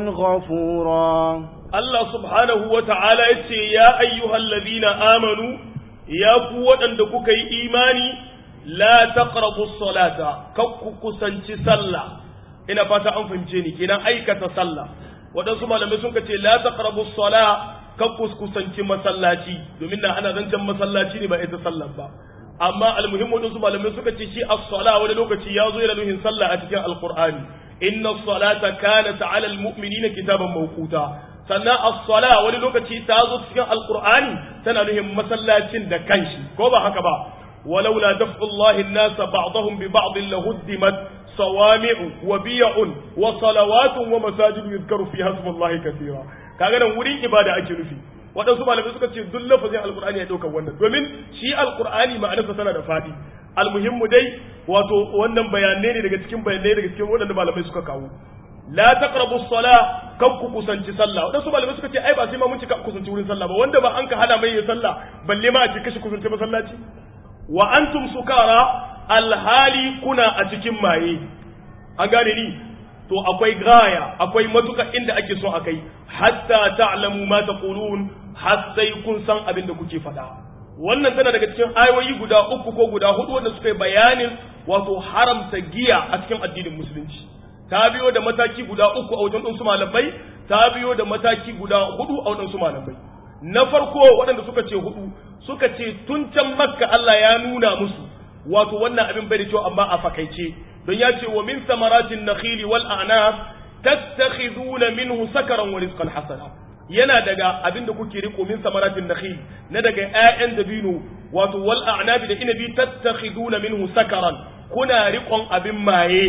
غفورا الله سبحانه وتعالى يا أيها الذين آمنوا يا قوة أندكوك إيماني لا تقربوا الصلاة كوكوكوسنشي صلى إن فاتا أنفمجيني كنا أيكة صلى waɗansu malamai sun ce la taqrabu as-sala kan kusanci masallaci domin na ana zancen masallaci ne ba ita sallar ba amma almuhimmu waɗansu malamai suka ce shi as-sala wani lokaci ya zo yana nuhin sallah a cikin alqur'ani inna as-salata kanat 'ala al-mu'minina kitaban mawquta sannan as-sala wani lokaci ta zo cikin alqur'ani tana nuhin masallacin da kanshi ko ba haka ba walaula daf'ullahi an-nasa ba'dahum bi ba'd lahuddimat صوامع وبيع وصلوات ومساجد يذكر فيها اسم الله كثيرا kaga nan wurin ibada ake nufi wadansu malamai suka ce duk lafazin alqur'ani ya dauka wannan domin shi alqur'ani ma'anarsa tana da fadi almuhimmu dai wato wannan bayanai ne daga cikin wadanda malamai suka kawo la taqrabu as-sala kan ku kusanci sallah wadansu malamai suka ce ai ba sai ma mun cika kusanci wurin sallah ba wanda ba an ka hada mai sallah balle ma a ce kashi kusanci masallaci wa antum sukara alhali kuna a cikin maye an gane ni to akwai gaya akwai matuka inda ake so akai hatta ta'lamu ma taqulun har sai kun san abin da kuke faɗa wannan tana daga cikin ayoyi guda uku ko guda hudu wanda suka yi bayanin wato haramta giya a cikin addinin musulunci ta biyo da mataki guda uku a wajen ɗansu malamai ta biyo da mataki guda hudu a wajen su malamai na farko waɗanda suka ce hudu suka ce tun can makka Allah ya nuna musu wato wannan abin bai da kyau amma a fakaice don ya ce wa min samaratin nakhili wal a'nab tattakhiduna minhu sakaran wa rizqan hasana yana daga abin da kuke riko min samaratin nakhil na daga ƴaƴan dabino wato wal a'nab da inabi tattakhiduna minhu sakaran kuna riƙon abin maye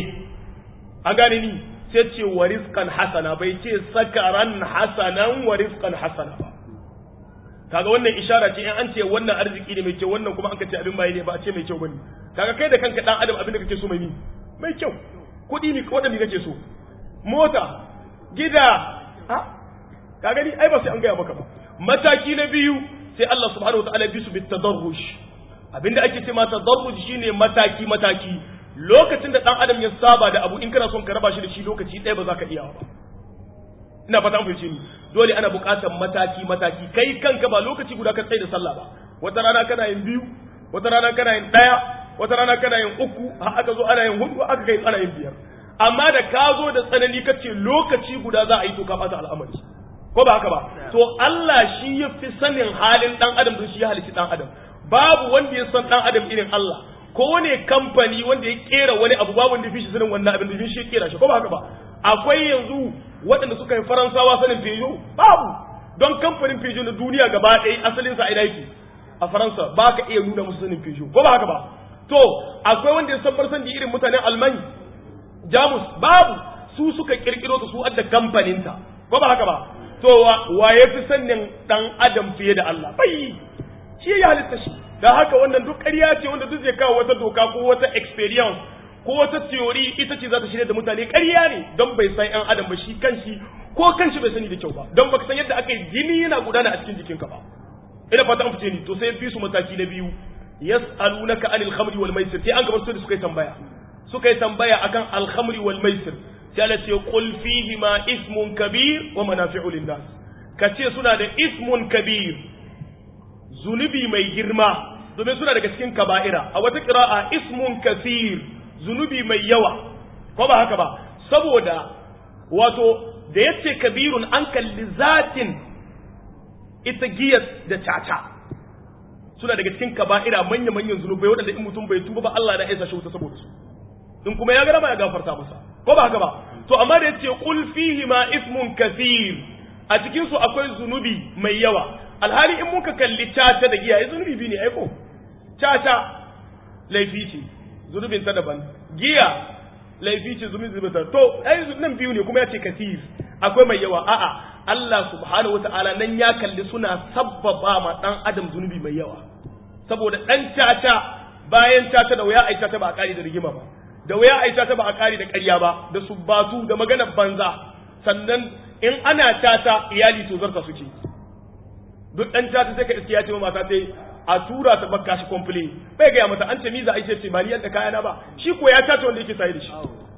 an gane ni sai ce wa rizqan hasana bai ce sakaran hasanan wa rizqan hasana ba kaga wannan ishara ce in an ce wannan arziki ne mai kyau wannan kuma an ka ce abin maye ne ba a ce mai kyau bane kaga kai da kanka dan adam abin da kake so mai kyau kudi ne ko da me kake so mota gida ha kaga ni ai ba sai an gaya maka ba mataki na biyu sai Allah subhanahu wataala ya bisu bitadarruj abinda ake ce ma tadarruj shine mataki lokacin da dan adam ya saba da abu in kana son ka raba shi da shi lokaci ɗaya ba za ka iya ba ina fata mun ni dole ana buƙatar mataki kai kanka ba lokaci guda ka tsaye da sallah ba wata rana kana yin biyu wata rana kana yin ɗaya wata rana kana yin uku har aka zo ana yin hudu aka kai ana yin biyar amma da ka zo da tsanani kace lokaci guda za a yi to ka bata al'amari ko ba haka ba to Allah shi ya fi sanin halin dan adam don shi ya halici dan adam babu wanda ya san dan adam irin Allah ko ne kamfani wanda ya kera wani abu babu wanda fi shi sanin wannan abin da shi ya kera shi ko ba haka ba akwai yanzu waɗanda suka yi faransawa sanin Peugeot babu don kamfanin Peugeot na duniya gaba ɗaya asalin sa ina yake a Faransa ba ka iya nuna musu sanin Peugeot ko ba haka ba to akwai wanda ya san farsan da irin mutanen Alman Jamus babu su suka kirkiro su adda kamfanin ta ko ba haka ba to wa ya fi sanin dan adam fiye da Allah bai shi ya halitta shi da haka wannan duk ƙarya ce wanda duk zai kawo wata doka ko wata experience ko wata theory ita ce za ta shirya da mutane ƙarya ne don bai san ƴan adam ba shi kanshi ko kanshi bai sani da kyau ba don baka san yadda aka yi jini yana gudana a cikin jikinka ba ina fata an fice ni to sai bi su mataki na biyu yas'alunaka anil khamri wal maisir sai an gabar su da suka yi tambaya akan al khamri wal maisir sai Allah ce qul fihi ma ismun kabir wa manafi'u lin nas kace suna da ismun kabir zunubi mai girma domin suna daga cikin kaba'ira a wata qira'a ismun kathir zunubi mai yawa ko ba haka ba saboda wato da yace kabirun an kalli zatin ita giyar da caca suna daga cikin kaba'ira manya-manyan zunubai waɗanda in mutum bai tuba ba Allah na aisa shi wuta saboda su in kuma ya gara ba ya gafarta masa ko ba haka ba to amma da yace qul fihi ma ismun kathir a cikin su akwai zunubi mai yawa alhali in muka kalli caca da giya zunubi bi ne aiko caca laifi ce zunubin ta daban giya laifi ce zunubin ta to ai nan biyu ne kuma yace kathir akwai mai yawa a'a Allah subhanahu wataala nan ya kalli suna sabbaba ma dan adam zunubi mai yawa saboda dan caca bayan caca da waya aita ta ba a kari da rigima ba da waya aita ta ba a kari da ƙarya ba da subbatu da maganar banza sannan in ana caca iyali to zarta suke duk dan caca sai ka iske ya ce ma mata sai a tura ta bakka shi complain bai ga mata an ce miza aice ce ba ni yadda kayana ba shi ko ya caca wanda yake sai da shi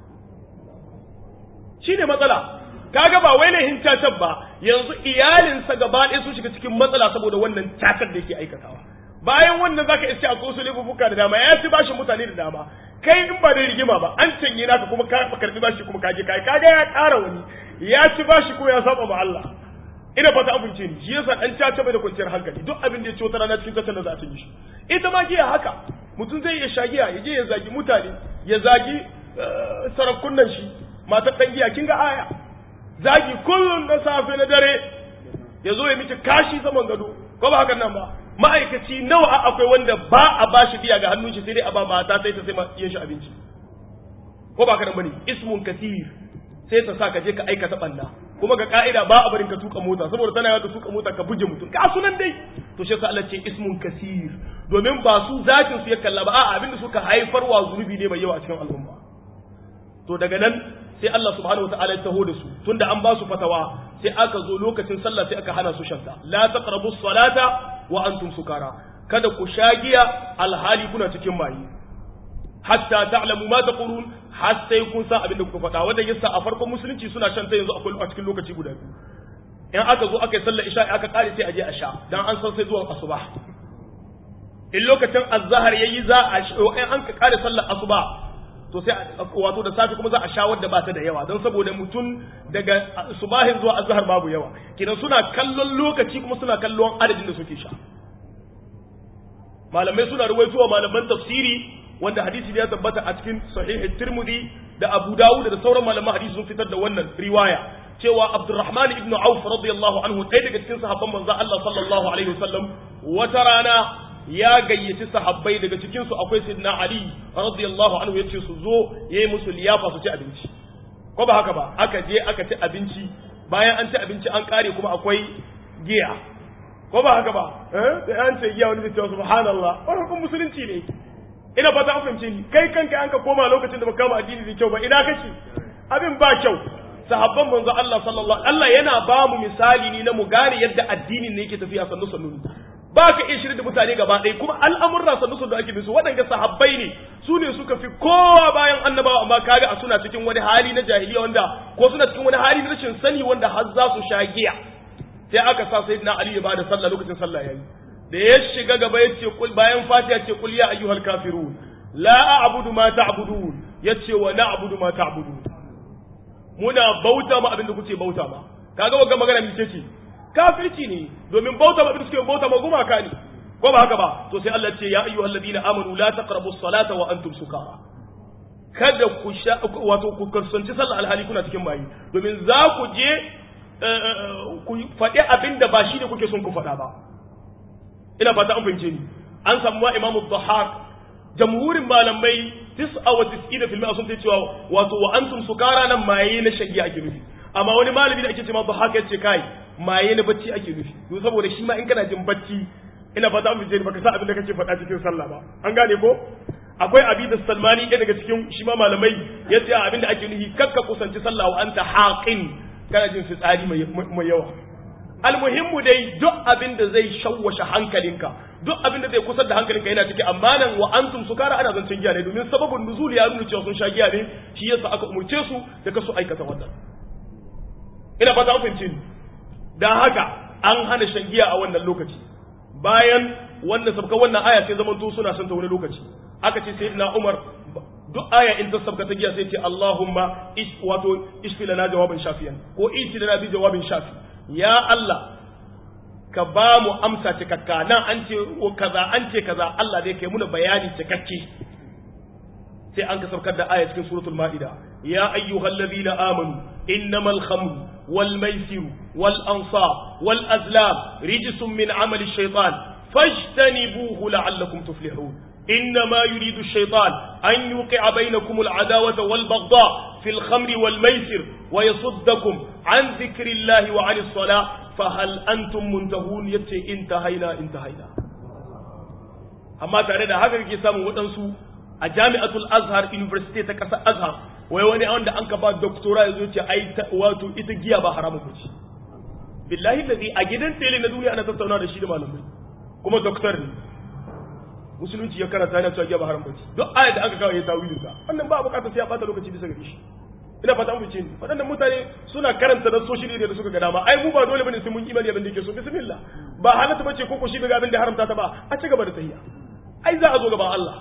shine matsala kaga ba wai ne hin cacar ba yanzu iyalinsa gaba ɗaya su shiga cikin matsala saboda wannan cacar da yake aikatawa bayan wannan zaka iske a kosu laifuka da dama ya ci bashi mutane da dama kai in ba da rigima ba an canye naka kuma ka karbi bashi kuma kaje kai kaga ya ƙara wani ya ci bashi ko ya saba ma Allah ina fata abinci ne shi yasa dan caca bai da kwanciyar hankali duk abin da ya ci wata rana cikin cacar da za ta yi shi ita ma giya haka mutum zai iya shagiya ya je ya zagi mutane ya zagi sarakunan shi matar dan giya kin ga aya zagi kullum na safe na dare ya zo ya miki kashi saman gado ko ba hakan nan ba ma'aikaci nawa akwai wanda ba a bashi biya ga hannun shi sai dai a ba mata sai ta sai ma yin shi abinci ko ba haka nan bane ismun kathir sai ta sa ka je ka aikata banda kuma ga ka'ida ba a barin ka tuka mota saboda tana yawa ka tuka mota ka buge mutum ka sunan dai to shi yasa Allah ce ismun kathir domin ba su zakin su ya kalla ba a'a abinda suka haifarwa zunubi ne mai yawa a cikin al'umma to daga nan sai Allah subhanahu wataala ya taho da su tunda an ba su fatawa sai aka zo lokacin sallah sai aka hana su shanta la taqrabus salata wa antum sukara kada ku shagiya alhali kuna cikin mayi hatta ta'lamu ma taqulun har sai kun san abin da kuka faɗa wanda yasa a farkon musulunci suna shanta yanzu akwai a cikin lokaci guda biyu in aka zo aka yi sallar isha aka kare sai a je a sha dan an san sai zuwa asuba in lokacin azhar yayi za a in an ka kare sallar asuba to sai wato da safi kuma za a sha wadda ba ta da yawa don saboda mutum daga subahin zuwa azhar babu yawa kidan suna kallon lokaci kuma suna kallon adadin da suke sha malamai suna ruwaitowa malaman tafsiri wanda hadisi ya tabbata a cikin sahih Tirmidhi da Abu Dawud da sauran malaman hadisi sun fitar da wannan riwaya cewa Abdurrahman ibn Auf radiyallahu anhu ɗaya daga cikin sahabban manzon Allah sallallahu alaihi wasallam wata rana ya gayyaci sahabbai daga cikin su akwai Sayyidina Ali radiyallahu anhu yace su zo yayi musu liyafa su ci abinci ko ba haka ba aka je aka ci abinci bayan an ci abinci an kare kuma akwai giya ko ba haka ba sai an ce giya wani zai ce subhanallah wannan musulunci ne ina fata an fahimce ni kai kanka an ka koma lokacin da baka kama addini da kyau ba ina kake abin ba kyau sahabban manzo Allah sallallahu Allah yana ba mu misali ne na mu gane yadda addinin ne yake tafiya sannu sannu ba ka iya shirin da mutane gaba ɗaya kuma al'amurra sannu sannu ake bisu waɗanda sahabbai ne su ne suka fi kowa bayan annabawa amma kaga a suna cikin wani hali na jahiliya wanda ko suna cikin wani hali na rashin sani wanda har za su sha giya sai aka sa sayyidina Ali ya bada sallah lokacin sallah yayi da ya shiga gaba yace kul bayan Fatiha ce kul ya ayyuhal kafirun la a'budu ma ta'budun yace wa na'budu ma ta'budun muna bauta ma abinda kuke bauta ma kaga wagga magana mice ce kafirci ne domin bauta ma abinda suke bauta ma gumaka ne ko ba haka ba to sai Allah ce ya ayyuhal ladina amanu la taqrabus salata wa antum sukara kada ku sha wato ku karsanci sallah alhali kuna cikin bayi domin za ku je ku faɗi abinda ba shi ne kuke son ku faɗa ba ina fata an fahimce ni an samu wa imamu dhahak jamhurin malamai 99% sun ce cewa wato wa antum sukara nan maye na shagiya ake nufi amma wani malami da ake cewa dhahak yace kai maye na bacci ake nufi to saboda shi ma in kana jin bacci ina fata an fahimce ni baka sa abin da kake faɗa cikin sallah ba an gane ko akwai abida salmani ɗaya daga cikin shi ma malamai ya ce abinda ake nufi kakka kusanci sallah wa anta haqin kana jin fitsari mai yawa almuhimmu dai duk abinda zai shawwashe hankalinka duk abinda zai kusar da hankalinka yana ciki amma nan wa antum sukara ana zancen giya ne domin sababin nuzul ya nuna cewa sun sha giya ne shi yasa aka umurce su da kasu aikata wannan ina fata an fahimce ni dan haka an hana shan giya a wannan lokaci bayan wannan sabka wannan aya sai zamanto suna son ta wani lokaci aka ce sayyidina Umar duk aya in ta sabka ta giya sai ce Allahumma wato ishfi lana jawaban shafiyan ko ishi lana bi jawabin shafi ya Allah ka ba mu amsa cikakka nan an ce kaza an ce kaza Allah zai kai muna bayani cikakke sai an ka saukar da aya cikin suratul maida ya ayyuhallazina amanu innamal khamru wal maisiru wal ansab wal azlam rijsun min amali shaytan fajtanibuhu la'allakum tuflihun إنما يريد الشيطان أن يوقع بينكم العداوة والبغضاء في الخمر والميسر ويصدكم عن ذكر الله وعن الصلاة فهل أنتم منتهون يتي انتهينا أما تعالى هذا كيسام ودنسو جامعة الأزهر University تكسا أزهر ويواني عند أنك بعد دكتوراه يزوتي أي واتو إتجيا بحرام بجي بالله الذي أجدن تيلي ندولي أنا تفتونا رشيد معلومي كما دكتور musulunci ya karanta yana cewa giya ba haram bace duk ayat da aka kawo ya tawilin ta wannan ba bukatar sai ya bata lokaci bisa gare shi ina fata mun fice ni wadannan mutane suna karanta da social media da suka ga dama ai mu ba dole bane sai mun imani abin da yake so bismillah ba halatta bace ko shi daga abin da haramta ta ba a ci gaba da tahiyya ai za a zo gaban Allah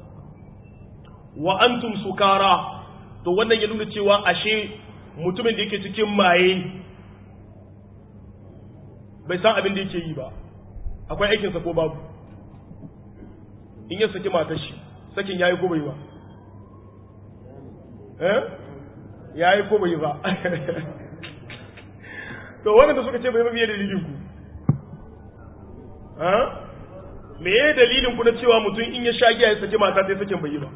wa antum sukara to wannan ya nuna cewa ashe mutumin da yake cikin maye bai san abin da yake yi ba akwai aikin sa ko babu in ya saki matar shi sakin yayi ko bai ba yayi ko bai ba to wanda suka ce bai ba me dalilin ku me ye dalilin ku na cewa mutum in ya sha giya ya saki mata sai sakin bai ba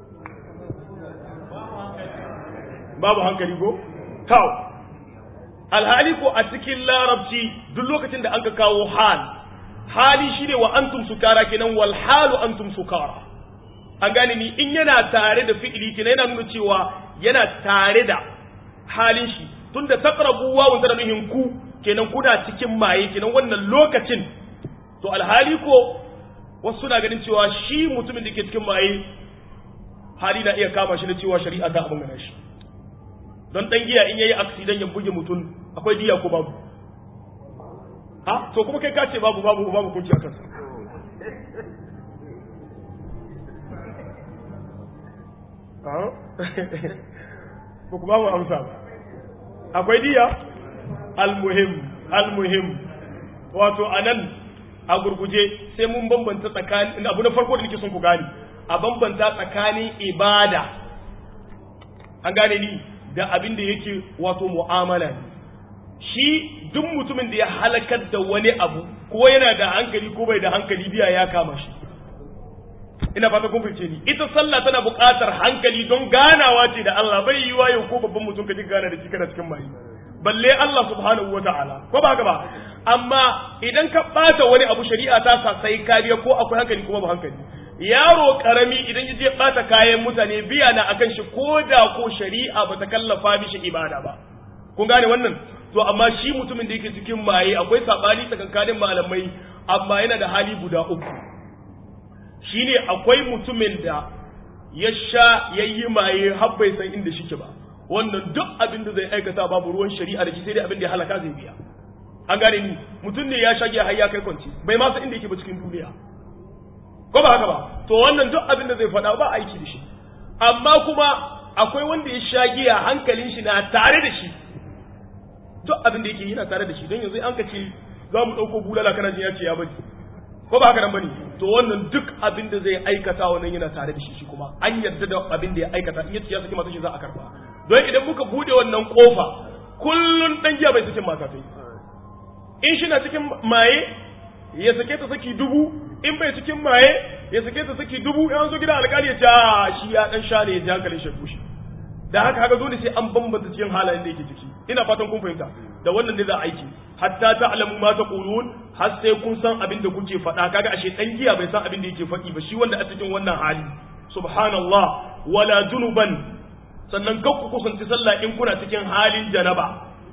babu hankali ko taw alhali ko a cikin larabci duk lokacin da an ka kawo hali shine wa antum sukara kenan wal halu antum sukara an gane ni in yana tare da fi'ili kenan yana nuna cewa yana tare da halin shi tunda taqrabu wa wanda nuhin ku kenan kuna cikin maye kenan wannan lokacin to alhali ko wasu na ganin cewa shi mutumin da ke cikin maye hali na iya kama shi da cewa shari'a ta abin gane shi don dan giya in yayi accident ya buge mutum akwai diya ko babu to kuma kai ka ce babu kunci a kansa ko kuma mu amsa akwai diya almuhim wato anan a gurguje sai mun bambanta tsakanin abu na farko da nake son ku gane a bambanta tsakanin ibada an gane ni da abin da yake wato mu'amala ne shi duk mutumin da ya halakar da wani abu ko yana da hankali ko bai da hankali biya ya kama shi ina fata kun fice ni ita sallah tana buƙatar hankali don ganawa ce da Allah bai yi wayo ko babban mutum ka ji gana da shi kana cikin mai balle Allah subhanahu wataala ko ba haka ba amma idan ka bata wani abu shari'a ta sa sai kariya ko akwai hankali kuma ba hankali yaro karami idan yaje bata kayan mutane biya na akan shi ko da ko shari'a bata kallafa mishi ibada ba kun gane wannan to amma shi mutumin da yake cikin maye akwai sabani tsakankanin malamai amma yana da hali guda uku shine akwai mutumin da ya sha yayi maye har bai san inda shike ba wannan duk abin da zai aikata babu ruwan shari'a da shi sai dai abin da ya halaka zai biya an gane ni mutum ne ya sha giya har ya kai kwanci bai ma san inda yake ba cikin duniya ko ba haka ba to wannan duk abin da zai faɗa ba aiki da shi amma kuma akwai wanda ya sha giya hankalin shi na tare da shi duk abin da yake yana tare da shi don yanzu an ka ce za mu ɗauko bulala kana jin ya ce ya bari ko ba haka nan bane to wannan duk abin da zai aikata wannan yana tare da shi kuma an yarda da abin da ya aikata in yace ya saki mata shi za a karba don idan muka bude wannan kofa kullun dan giya bai saki mata sai in shi na cikin maye ya sake ta saki 1000 in bai cikin maye ya sake ta saki 1000 in an zo gidan alƙali ya ce shi ya dan sha ne ya ji hankalin shi kushi da haka dole sai an bambanta cikin halayen da yake ciki ina fatan kun fahimta da wannan ne za a aiki hatta ta'lamu ma taqulun har sai kun san abin da kuke faɗa kaga ashe dan giya bai san abin da yake faɗi ba shi wanda a cikin wannan hali subhanallah wala junuban sannan kan ku kusanci sallah in kuna cikin halin janaba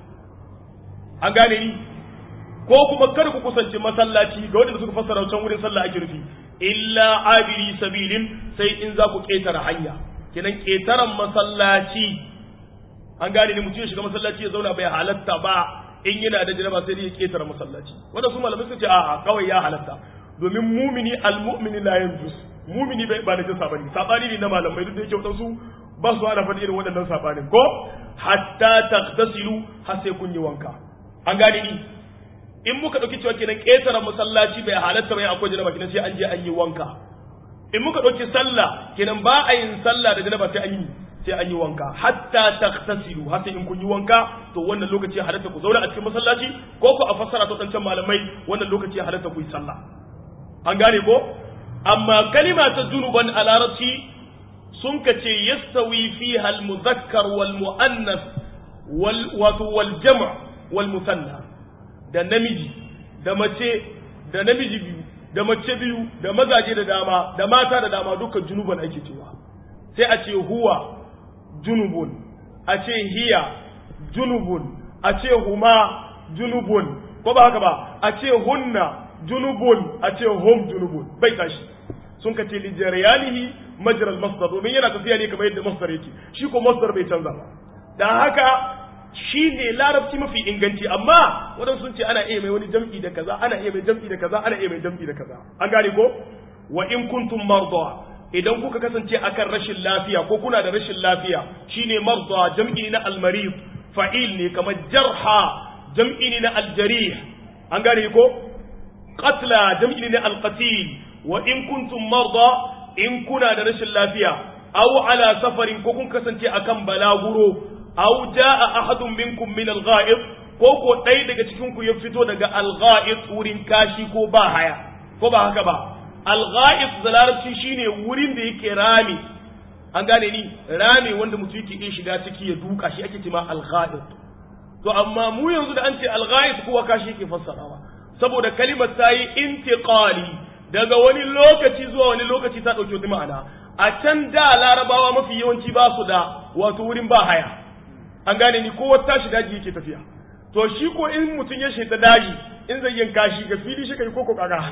an gane ni ko kuma kar ku kusanci masallaci ga wanda suka fassara can wurin sallah ake nufi illa abiri sabilin sai in za ku ketara hanya kenan ketaran masallaci an gane ni mutum ya shiga masallaci ya zauna bai halatta ba in yana da janaba sai ya ketara masallaci wanda su malamai suka ce a'a kawai ya halatta domin mumini almu'mini la yanjus mumini bai ba da jinsa bane sabani ne na malamai duk da yake wadansu ba su ana faɗi irin waɗannan sabanin ko hatta taghtasilu har sai kun yi wanka an gane ni in muka dauki cewa kenan ketara masallaci bai halatta bai akwai janaba kenan sai an je an yi wanka in muka dauki sallah kenan ba a yin sallah da janaba sai an yi wanka hatta taghtasilu har sai in kun yi wanka to wannan lokaci ya halatta ku zauna a cikin masallaci ko ku a fassara ta tantan malamai wannan lokaci ya halatta ku yi sallah an gane ko amma kalima ta junuban a larabci sun kace yastawi fiha al-muzakkar wal muannas wal jam' wal musanna da namiji da mace da namiji biyu da mace biyu da mazaje da dama da mata da dama duka junuban ake cewa sai a ce huwa junubun a ce hiya junubun a ce huma junubun ko ba haka ba a ce hunna junubun a ce hum junubun bai tashi sun kace li jariyanihi majral masdar domin yana tafiya ne kamar yadda masdar yake shi ko masdar bai canza ba dan haka shi ne larabci mafi inganci amma wadansu sun ce ana iya mai wani jam'i da kaza ana iya mai jam'i da kaza ana iya mai jam'i da kaza an gane ko wa in kuntum marda idan kuka kasance akan rashin lafiya ko kuna da rashin lafiya shine marda jam'i na al-marid fa'il ne kamar jarha jam'i ne na al-jarih an gane ko qatla jam'i ne na al-qatil wa in kuntum marda in kuna da rashin lafiya aw ala safarin ko kun kasance akan balaguro aw jaa ahadun minkum min al-gha'id ko dai daga cikin ku ya fito daga al-gha'id wurin kashi ko ba haya ko ba haka ba al-gha'id da larabci shine wurin da yake rami an gane ni rami wanda mutum yake iya shiga ciki ya duka shi ake cewa al-gha'id to amma mu yanzu da an ce al-gha'id kowa kashi yake fassarawa saboda kalimar ta yi intiqali daga wani lokaci zuwa wani lokaci ta dauki wata ma'ana a can da larabawa mafi yawanci ba su da wato wurin ba haya an gane ni ko wata shi daji yake tafiya to shi ko in mutum ya shi ta daji in zai yin kashi ga fili shi kai koko kaga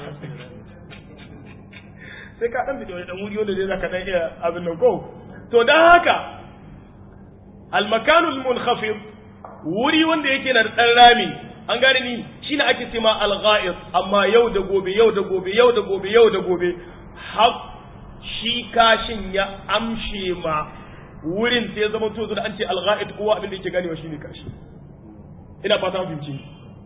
sai ka dan bidiyo dan wuri wanda zai zaka dan iya abin nan ko to dan haka al makanul munkhafid wuri wanda yake da dan rami an gane ni shine ake cewa al gha'id amma yau da gobe yau da gobe yau da gobe yau da gobe har shi kashin ya amshe ma wurin sai ya zama to da an ce al gha'id kowa abin da yake ganewa shine kashi ina fata mun fahimci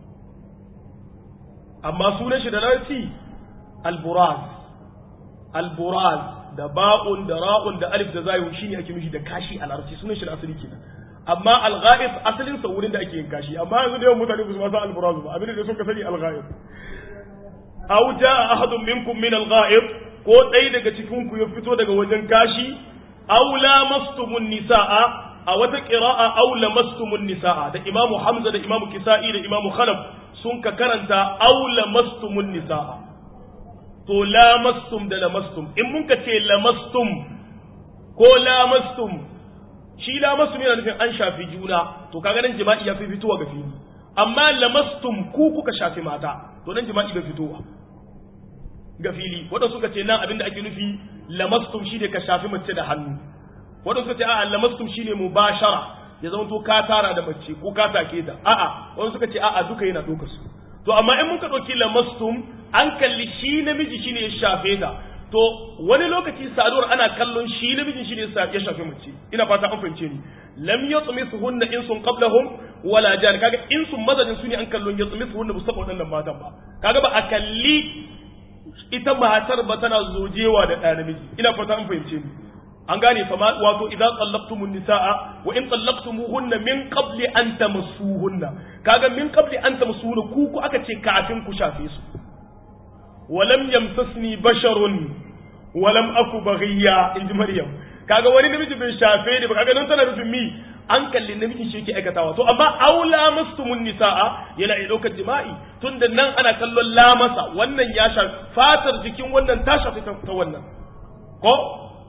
amma sunan shi da larabci al buraz da ba'un da ra'un da alif da zayun shine ake mishi da kashi a larabci sunan shi da asali kenan amma al-gha'ib asalin sa wurin da ake yin kashi amma yanzu da yawan mutane ba su ma san al-buraz ba abin da sun ka sani al-gha'ib aw jaa ahadun minkum min al-gha'ib ko dai daga cikin ku ya fito daga wajen kashi aw lamastumun nisaa a wata qira'a aw lamastumun nisaa da imamu hamza da imamu kisa'i da imamu khalaf sun ka karanta aw lamastumun nisaa to lamastum da lamastum in mun ka ce lamastum ko lamastum shi lamastum yana nufin an shafi juna to kaga nan jima'i ya fi fitowa ga fili amma lamastum ku kuka shafi mata to nan jima'i bai fitowa ga fili wanda suka ce nan abinda ake nufi lamastum shine ka shafi mace da hannu wanda suka ce a'a lamastum shine mubashara ya zama to ka tara da mace ko ka take ta a'a wanda suka ce a'a duka yana doka su to amma in muka dauki lamastum an kalli shi namiji shine ya shafe ta to wani lokaci saduwar ana kallon shi namiji shine ya shafe mace ina fata an fahimce ni lam yatmisuhunna insun qablahum wala jan kaga insun mazajin su ne an kallon yatmisuhunna bu saba wadannan matan ba kaga ba a kalli ita matar ba tana zojewa da ɗa namiji ina fata an fahimce ni an gane fa wato idan tsallaqtumun nisaa wa in tsallaqtumuhunna min qabli an tamassuhunna kaga min qabli an tamassuhunna ku aka ce kafin ku shafe su walam yamsasni basharun walam aku baghiya inji maryam kaga wani namiji bai shafe ni ba kaga nan tana rufin mi an kalli namiji shi yake aikatawa to amma aula mastumun nisaa yana iya daukar jima'i tunda nan ana kallon lamasa wannan ya shafi fatar jikin wannan ta shafi ta wannan ko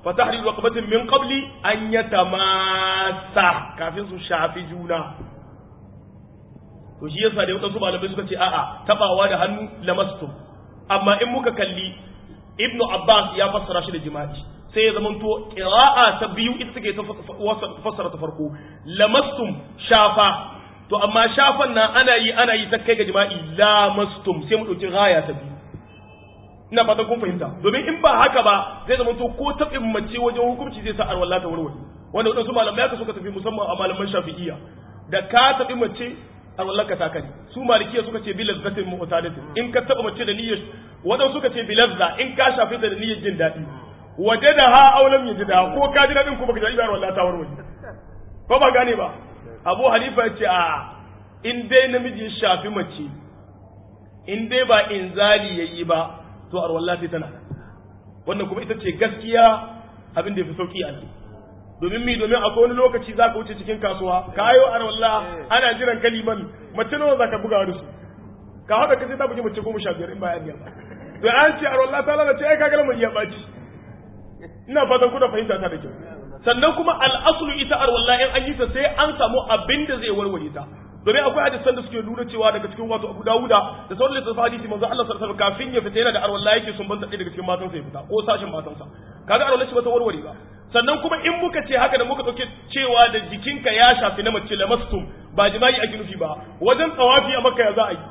fa tahriru raqabatin min qabli an yatamassa kafin su shafi juna to shi yasa da wadansu malamai suka ce a'a tabawa da hannu lamastum amma in muka kalli ibnu abbas ya fassara shi da jima'i sai ya zamanto qira'a ta biyu ita take ta fassara ta farko lamastum shafa to amma shafan nan ana yi ta kai ga jima'i lamastum sai mu dauki gaya ta biyu ina fata kun fahimta domin in ba haka ba zai zamanto ko tabin mace wajen hukunci zai sa arwalla ta warware wanda wadansu malamai aka suka tafi musamman a malaman shafi'iyya da ka tabi mace arwallarka ta kare su malikiya suka ce bilazzatin mu'tadatin in ka taba mace da niyyar wadansu suka ce bilazza in ka shafe ta da niyyar jin dadi wajadaha aw lam yajida ko ka ji dadin ko baka ji ba wallahi ta warware ko ba gane ba Abu Hanifa ya ce a in dai namiji ya shafi mace in dai ba inzali yayi ba to arwallahi tana wannan kuma ita ce gaskiya abin da yafi sauki a domin akwai wani lokaci za ka wuce cikin kasuwa ka ayo arwallah ana jiran kaliman mace nawa za ka buga da su ka haɗa ka sai ta buge mace 15 in ba ya biya ba to an ce arwallah ta lalace ai ka ga mai ya baci ina fatan kuna fahimta ta da kyau sannan kuma al'aslu ita arwallah in an yi ta sai an samu abin da zai warware ta domin akwai hadisan da suke nuna cewa daga cikin wato Abu Dawuda da sauran littattafan hadisi manzo Allah sallallahu alaihi wasallam kafin ya fita yana da arwallah yake sun banta daga cikin matansa ya fita ko sashin matansa kaga arwallah shi ba ta warware ba sannan kuma in muka ce haka da muka dauke cewa da jikinka ya shafi na mace lamastum ba jima'i ake nufi ba wajen tawafi a makka ya za a yi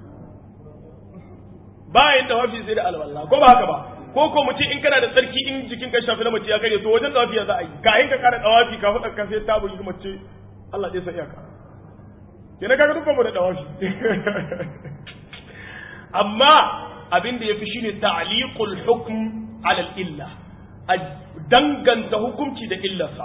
bayan tawafi sai da alwala ko ba haka ba ko mu ce in kana da tsarki in jikinka ya shafi na mace ya kare to wajen tawafi ya za a yi ka in ka kara tawafi ka fada ka sai ta bugi mace Allah ya sa iyaka kina kaga dukkan mu da tawafi amma abin da yafi shine ta'liqul hukm ala al-illa a danganta hukunci da illarsa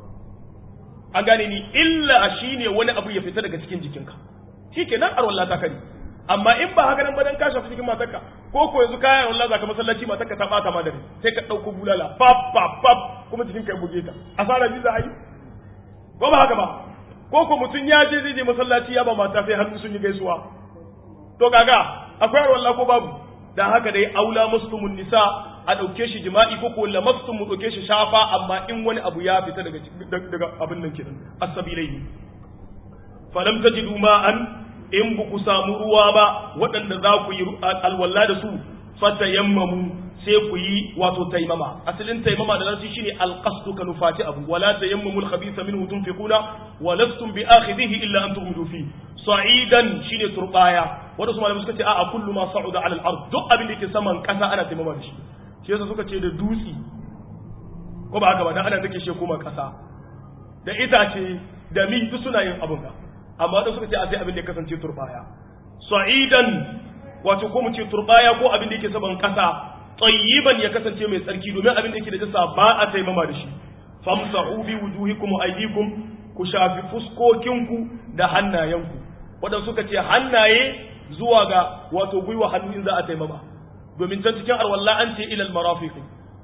an gane ni illa shine wani abu ya fita daga cikin jikinka shikenan arwallah ta kare amma in ba haka nan ba dan ka shafi cikin matarka ko yanzu kayan arwallah zaka masallaci matarka ta bata ma da sai ka dauko bulala pap pap pap kuma jikinka ya buge ta asara ji za a yi ko ba haka ba ko mutun ya je zai je masallaci ya ba mata sai hannu sun yi gaisuwa to kaga akwai arwallah ko babu dan haka dai aula muslimun nisa a ɗauke shi jima'i ko lamastum mu ɗauke shi shafa amma in wani abu ya fita daga abin nan kenan as-sabilai falam tajidu ma'an in bu ku samu ruwa ba waɗanda za ku yi alwala da su fatayammamu sai ku yi wato taimama asalin taimama da nasu shine alqasdu ka nufati abu wala tayammamu al-khabitha minhu tunfiquna wa lastum bi akhidhihi illa an tughmidu fi sa'idan shine turbaya wanda su malamai suka ce a'a kullu ma sa'uda 'ala al-ard duk abin da yake saman kasa ana taimama da shi shi yasa suka ce da dutsi ko ba haka ba dan ana take shi koma kasa da itace da mi duk suna yin abun ga amma da suka ce a sai abin da ya kasance turbaya sa'idan wato ko mu ce turbaya ko abin da yake saman kasa tayyiban ya kasance mai tsarki domin abin da yake da jasa ba a taimama da shi famsahu bi wujuhikum wa aydikum ku shafi fuskokinku da hannayenku wadanda suka ce hannaye zuwa ga wato gwiwa hannu in za a taimama domin can cikin arwalla an ce ilal marafiq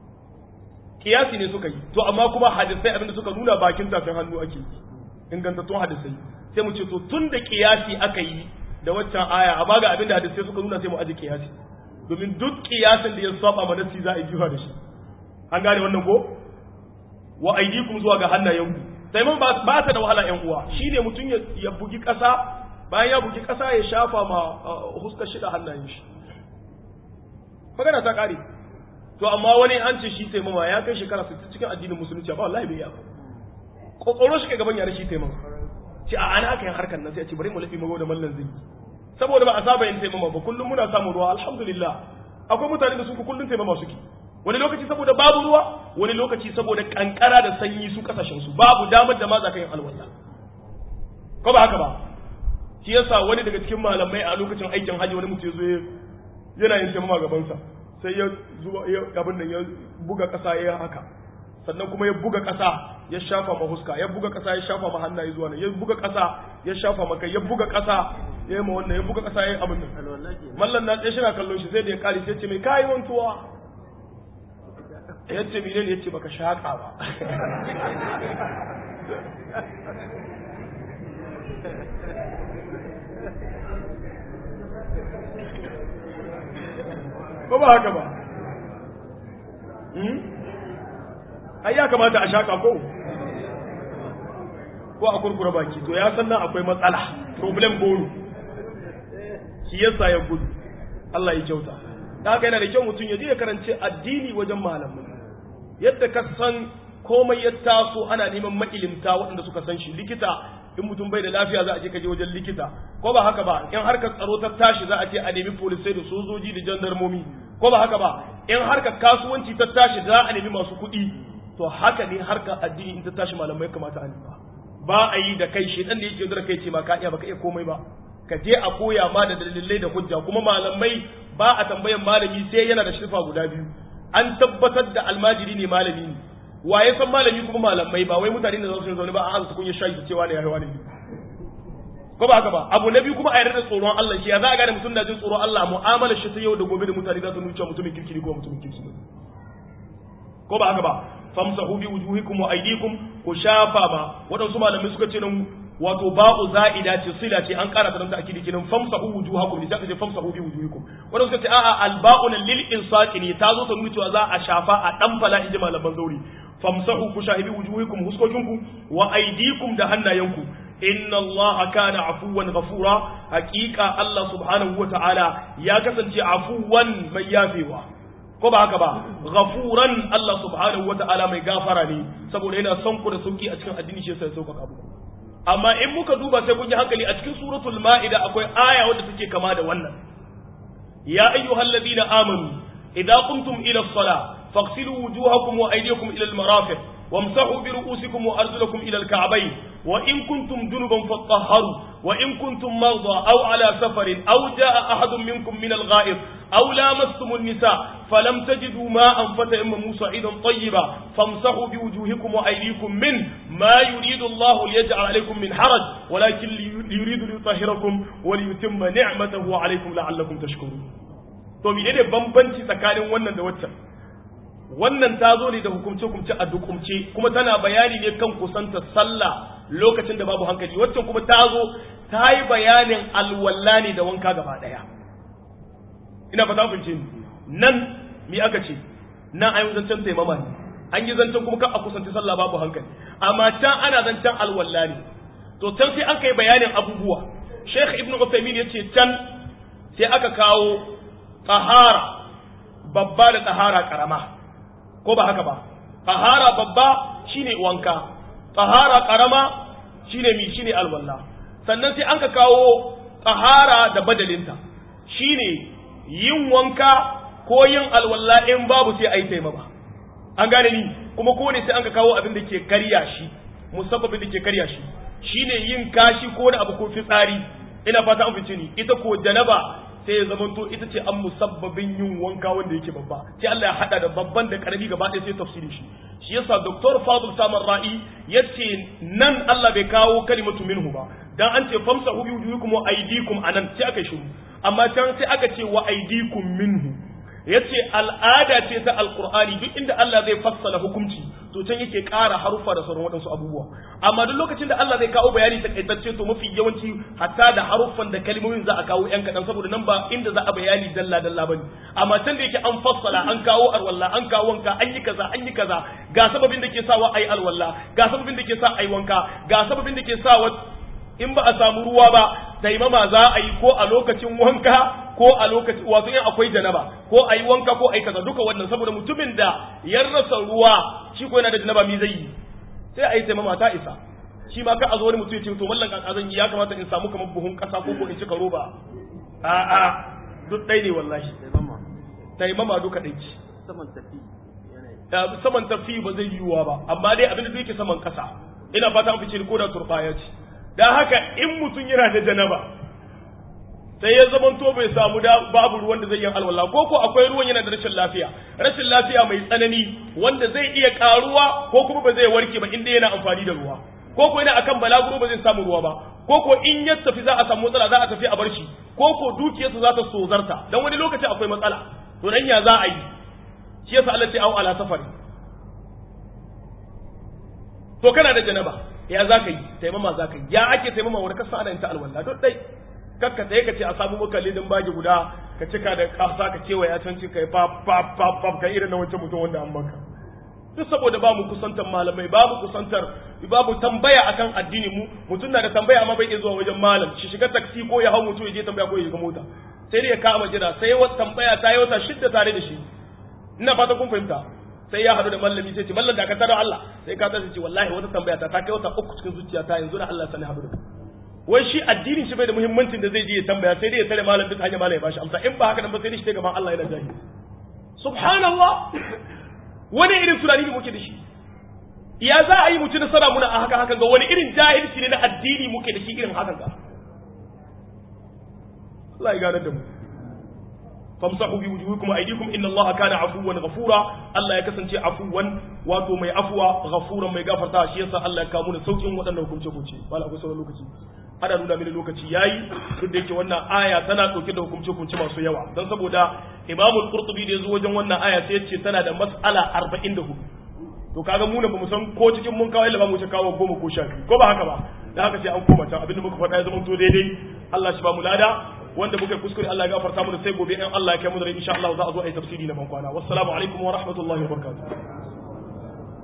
kiyasi ne suka yi to amma kuma hadisai abinda suka nuna bakin tafin hannu ake ingantattun hadisai sai mu ce to tun da kiyasi aka yi da waccan aya amma ga abinda hadisai suka nuna sai mu aje kiyasi domin duk kiyasin da ya saba ma nasi za a yi jiwa da shi an gane wannan ko wa aydikum zuwa ga hannayenku sai mun ba ta da wahala ƴan uwa shine mutum ya bugi ƙasa bayan ya bugi ƙasa ya shafa ma huskar shi da hannayen shi magana ta kare to amma wani an ce shi taimama ya kai shekara 60 cikin addinin musulunci ba wallahi bai yi ba kokoro shi gaban yare shi taimama ce a ana aka yin harkar nan sai a ce bari mu lafi mago da mallan zai saboda ba a saba yin taimama ba kullum muna samun ruwa alhamdulillah akwai mutane da su kullum taimama suke wani lokaci saboda babu ruwa wani lokaci saboda kankara da sanyi su kasashen su babu damar da ma za ka yin alwala ko ba haka ba shi yasa wani daga cikin malamai a lokacin aikin haji wani mutum ya zo yana yin taimama gabansa sai ya zuba abin nan ya buga ƙasa ya haka sannan kuma ya buga ƙasa ya shafa ma huska ya buga ƙasa ya shafa ma hannaye zuwa nan ya buga ƙasa ya shafa ma kai ya buga ƙasa ya yi ma wannan ya buga ƙasa ya yi abin nan mallan na tsaye shina kallon shi sai da ya kare sai ce mai kayi wantuwa ya ce mene ne ya ce baka shaƙa ba ko ba haka ba ai ya kamata a shaka ko a kurkura baki to ya san nan akwai matsala problem bolu shi yasa ya gudu Allah ya kyauta da haka yana da kyau mutum ya je ya karance addini wajen malamai yadda ka san komai ya taso ana neman ma'ilimta waɗanda suka san shi likita in mutum bai da lafiya za a je kaje wajen likita ko ba haka ba in harkar tsaro ta tashi za a je a nemi polisai da sojoji da jandarmomi ko ba haka ba in harkar kasuwanci ta tashi za a nemi masu kuɗi to haka ne harkar addini in ta tashi malamai kamata a nema ba a yi da kai shedan da yake da kai ce ma ka iya baka iya komai ba ka je a koya ma da dalilai da hujja kuma malamai ba a tambayan malami sai yana da shirfa guda biyu an tabbatar da almajiri ne malami ne waye san malami kuma malamai ba wai mutane da za su zaune ba a azu kun yi shayi cewa ne ya hawa ne ko ba haka ba abu na biyu kuma a yarda da tsoron Allah shi ya za a gane mutum na jin tsoron Allah mu'amalar shi ta yau da gobe da mutane za su nuna mutumin kirki ko mutumin kirki ko ba haka ba famsahu bi wujuhikum wa aydikum ku shafa ma wadansu malamai suka ce nan wato ba'u za'ida ce sila ce an karata dan ta akidi kinan famsahu wujuhakum ne zaka ce famsahu bi wujuhikum wadansu suka ce a'a alba'u lil insaqi ne ta zo ta nuna cewa za a shafa a dan fala inji malaman zauri famsahu ku shahibi wujuhikum huskokinku wa aydikum da hannayenku inna allaha kana afuwan ghafura haqiqa Allah subhanahu wa ta'ala ya kasance afuwan mai yafewa ko ba haka ba ghafuran Allah subhanahu wata'ala mai gafara ne saboda yana son ku da sauki a cikin addini shi sai sauka abu amma in muka duba sai kun yi hankali a cikin suratul ma'ida akwai aya wadda take kama da wannan ya ayyuhalladhina amanu idza qumtum ila as-salah faghsilu wujuhakum wa aydiyakum ila al-marafiq wamsahu bi ru'usikum wa arjulakum ila al-ka'bayn wa in kuntum junuban fatahharu wa in kuntum marda aw ala safarin aw jaa ahadun minkum min al-gha'ib aw lamastum an-nisa falam tajidu ma'an fatayammamu sa'idan tayyiba famsahu bi wujuhikum wa aydikum min ma yuridu Allahu liyaj'ala alaykum min haraj walakin yuridu liyutahhirakum wa liyutimma ni'matahu alaykum la'allakum tashkurun to menene bambanci tsakanin wannan da waccan wannan ta zo ne da hukumce-hukumce a dukumce kuma tana bayani ne kan kusanta sallah lokacin da babu hankali waccan kuma ta zo ta yi bayanin alwalla ne da wanka gaba daya ina fata fince nan mi aka ce nan an yi zancen taimama ne an yi zancen kuma kan a kusanci sallah babu hankali amma can ana zancen alwalla ne to can sai aka yi bayanin abubuwa Sheikh Ibn Uthaymeen ya ce can sai aka kawo tahara babba da tahara karama ko ba haka ba tahara babba shine wanka tahara karama shine alwalla sannan sai an ka kawo tahara da badalinta shine yin wanka ko yin alwalla in babu sai ayi taimama an gane ni kuma ko ne sai an ka kawo abin da ke karya shi musabbabin da ke karya shi shine yin kashi ko da abu ko fitsari ina fata an fice ni ita ko janaba sai ya zamanto ita ce an musabbabin yin wanka wanda yake babba sai Allah ya hada da babban da karami gaba ɗaya sai tafsiri shi yasa Dr. Fadl Samar Ra'i yace nan Allah bai kawo kalimatu minhu ba dan an ce famsahu bi wujuhikum wa aydikum anan sai aka shiru amma can sai aka ce wa aydikum minhu yace al'ada ce ta alqur'ani duk inda Allah zai fassala hukunci to can yake ƙara harufa da sauran waɗansu abubuwa amma duk lokacin da Allah zai kawo bayani takaitacce to mafi yawanci hatta da haruffan da kalmomin za a kawo yan kaɗan saboda nan ba inda za a bayani dalla dalla bane amma can da yake an fassala an kawo alwala an kawo wanka an yi kaza ga sababin da ke sawa ayi alwala ga sababin da ke sa ayi wanka ga sababin da ke sawa in ba a samu ruwa ba taimama za a yi ko a lokacin wanka ko a lokacin wato in akwai janaba ko a yi wanka ko a yi kaza duka wannan saboda mutumin da ya rasa ruwa shi ko yana da janaba mi zai yi sai a yi taimama ta isa shi ma ka a zo wani mutum ya ce to mallan kan azan ya kamata in samu kamar buhun kasa ko in cika roba a duk dai ne wallahi taimama duka dai ce saman tafi ba zai yiwuwa ba amma dai abin da yake saman kasa ina fata an fice ko da turbaya ce dan haka in mutum yana da janaba sai ya zaman to bai samu da babu ruwan da zai yi alwala ko akwai ruwan yana da rashin lafiya mai tsanani wanda zai iya karuwa ko kuma ba zai warke ba inda yana amfani da ruwa ko yana akan balaguro ba zai samu ruwa ba ko in ya tafi za a samu matsala za a tafi a bar shi ko dukiyarsa za ta sozarta dan wani lokaci akwai matsala to nan ya za a yi shi yasa Allah ya au ala safari to kana da janaba ya za ka yi taimama za ka yi ya ake taimama wani kasa ana yin ta alwala don dai kakka tsaye ka ce a samu maka lidin bagi guda ka cika da kasa ka kewaya can cika ya fab ka irin na wancan mutum wanda an maka duk saboda ba mu kusantar malamai, babu tambaya akan addini mu, mutum na da tambaya amma bai iya zuwa wajen malam, shi shiga taksi ko ya hau mutum ya je tambaya ko ya shiga mota, sai dai ya kama jira, sai wata tambaya ta yi wata 6 tare da shi, ina fata kun fahimta, sai ya haɗu da mallami sai ce mallan da ka tara Allah, sai ka tashi ce wallahi wata tambaya ta kai wata 3 cikin zuciyata yanzu da Allah sani haɗu da ka. Wai shi addinin shi bai da muhimmancin da zai je ya tambaya, sai dai ya tare malam duk hanya malam ya bashi amsa, in ba haka nan ba sai dai shi gaban Allah yana jahili. Subhanallah, wani irin tunani ne muke da shi? Ya za a yi mutu nasara muna a haka ga wani irin jahilci ne na addini muke da shi irin hakan ga? Allah ya gane da mu. famsahu bi wujuhikum aydikum inna Allaha kana afuwan ghafura, Allah ya kasance afuwan wato mai afuwa, ghafuran mai gafarta, shi yasa Allah ya kawo mu saukin waɗannan hukunce wala akwai sauran lokaci, ana nuna mini lokaci yayi, duk da yake wannan aya tana dauke da hukunce masu yawa, dan saboda Imam al-Qurtubi da yazo wajen wannan aya sai yace tana da mas'ala 44. to kaga mu ne bamu san ko cikin mun kawo illa ba mu ta kawo 10 ko 12 ko ba haka ba, dan haka sai an koma can abinda muka faɗa ya zama to daidai, Allah shi ba mu lada, wanda muka kuskure Allah ya gafarta mu, sai gobe in Allah ya kai mu da insha Allah za a zo a yi tafsiri na ban kwana. Wassalamu alaikum wa rahmatullahi wa barakatuh.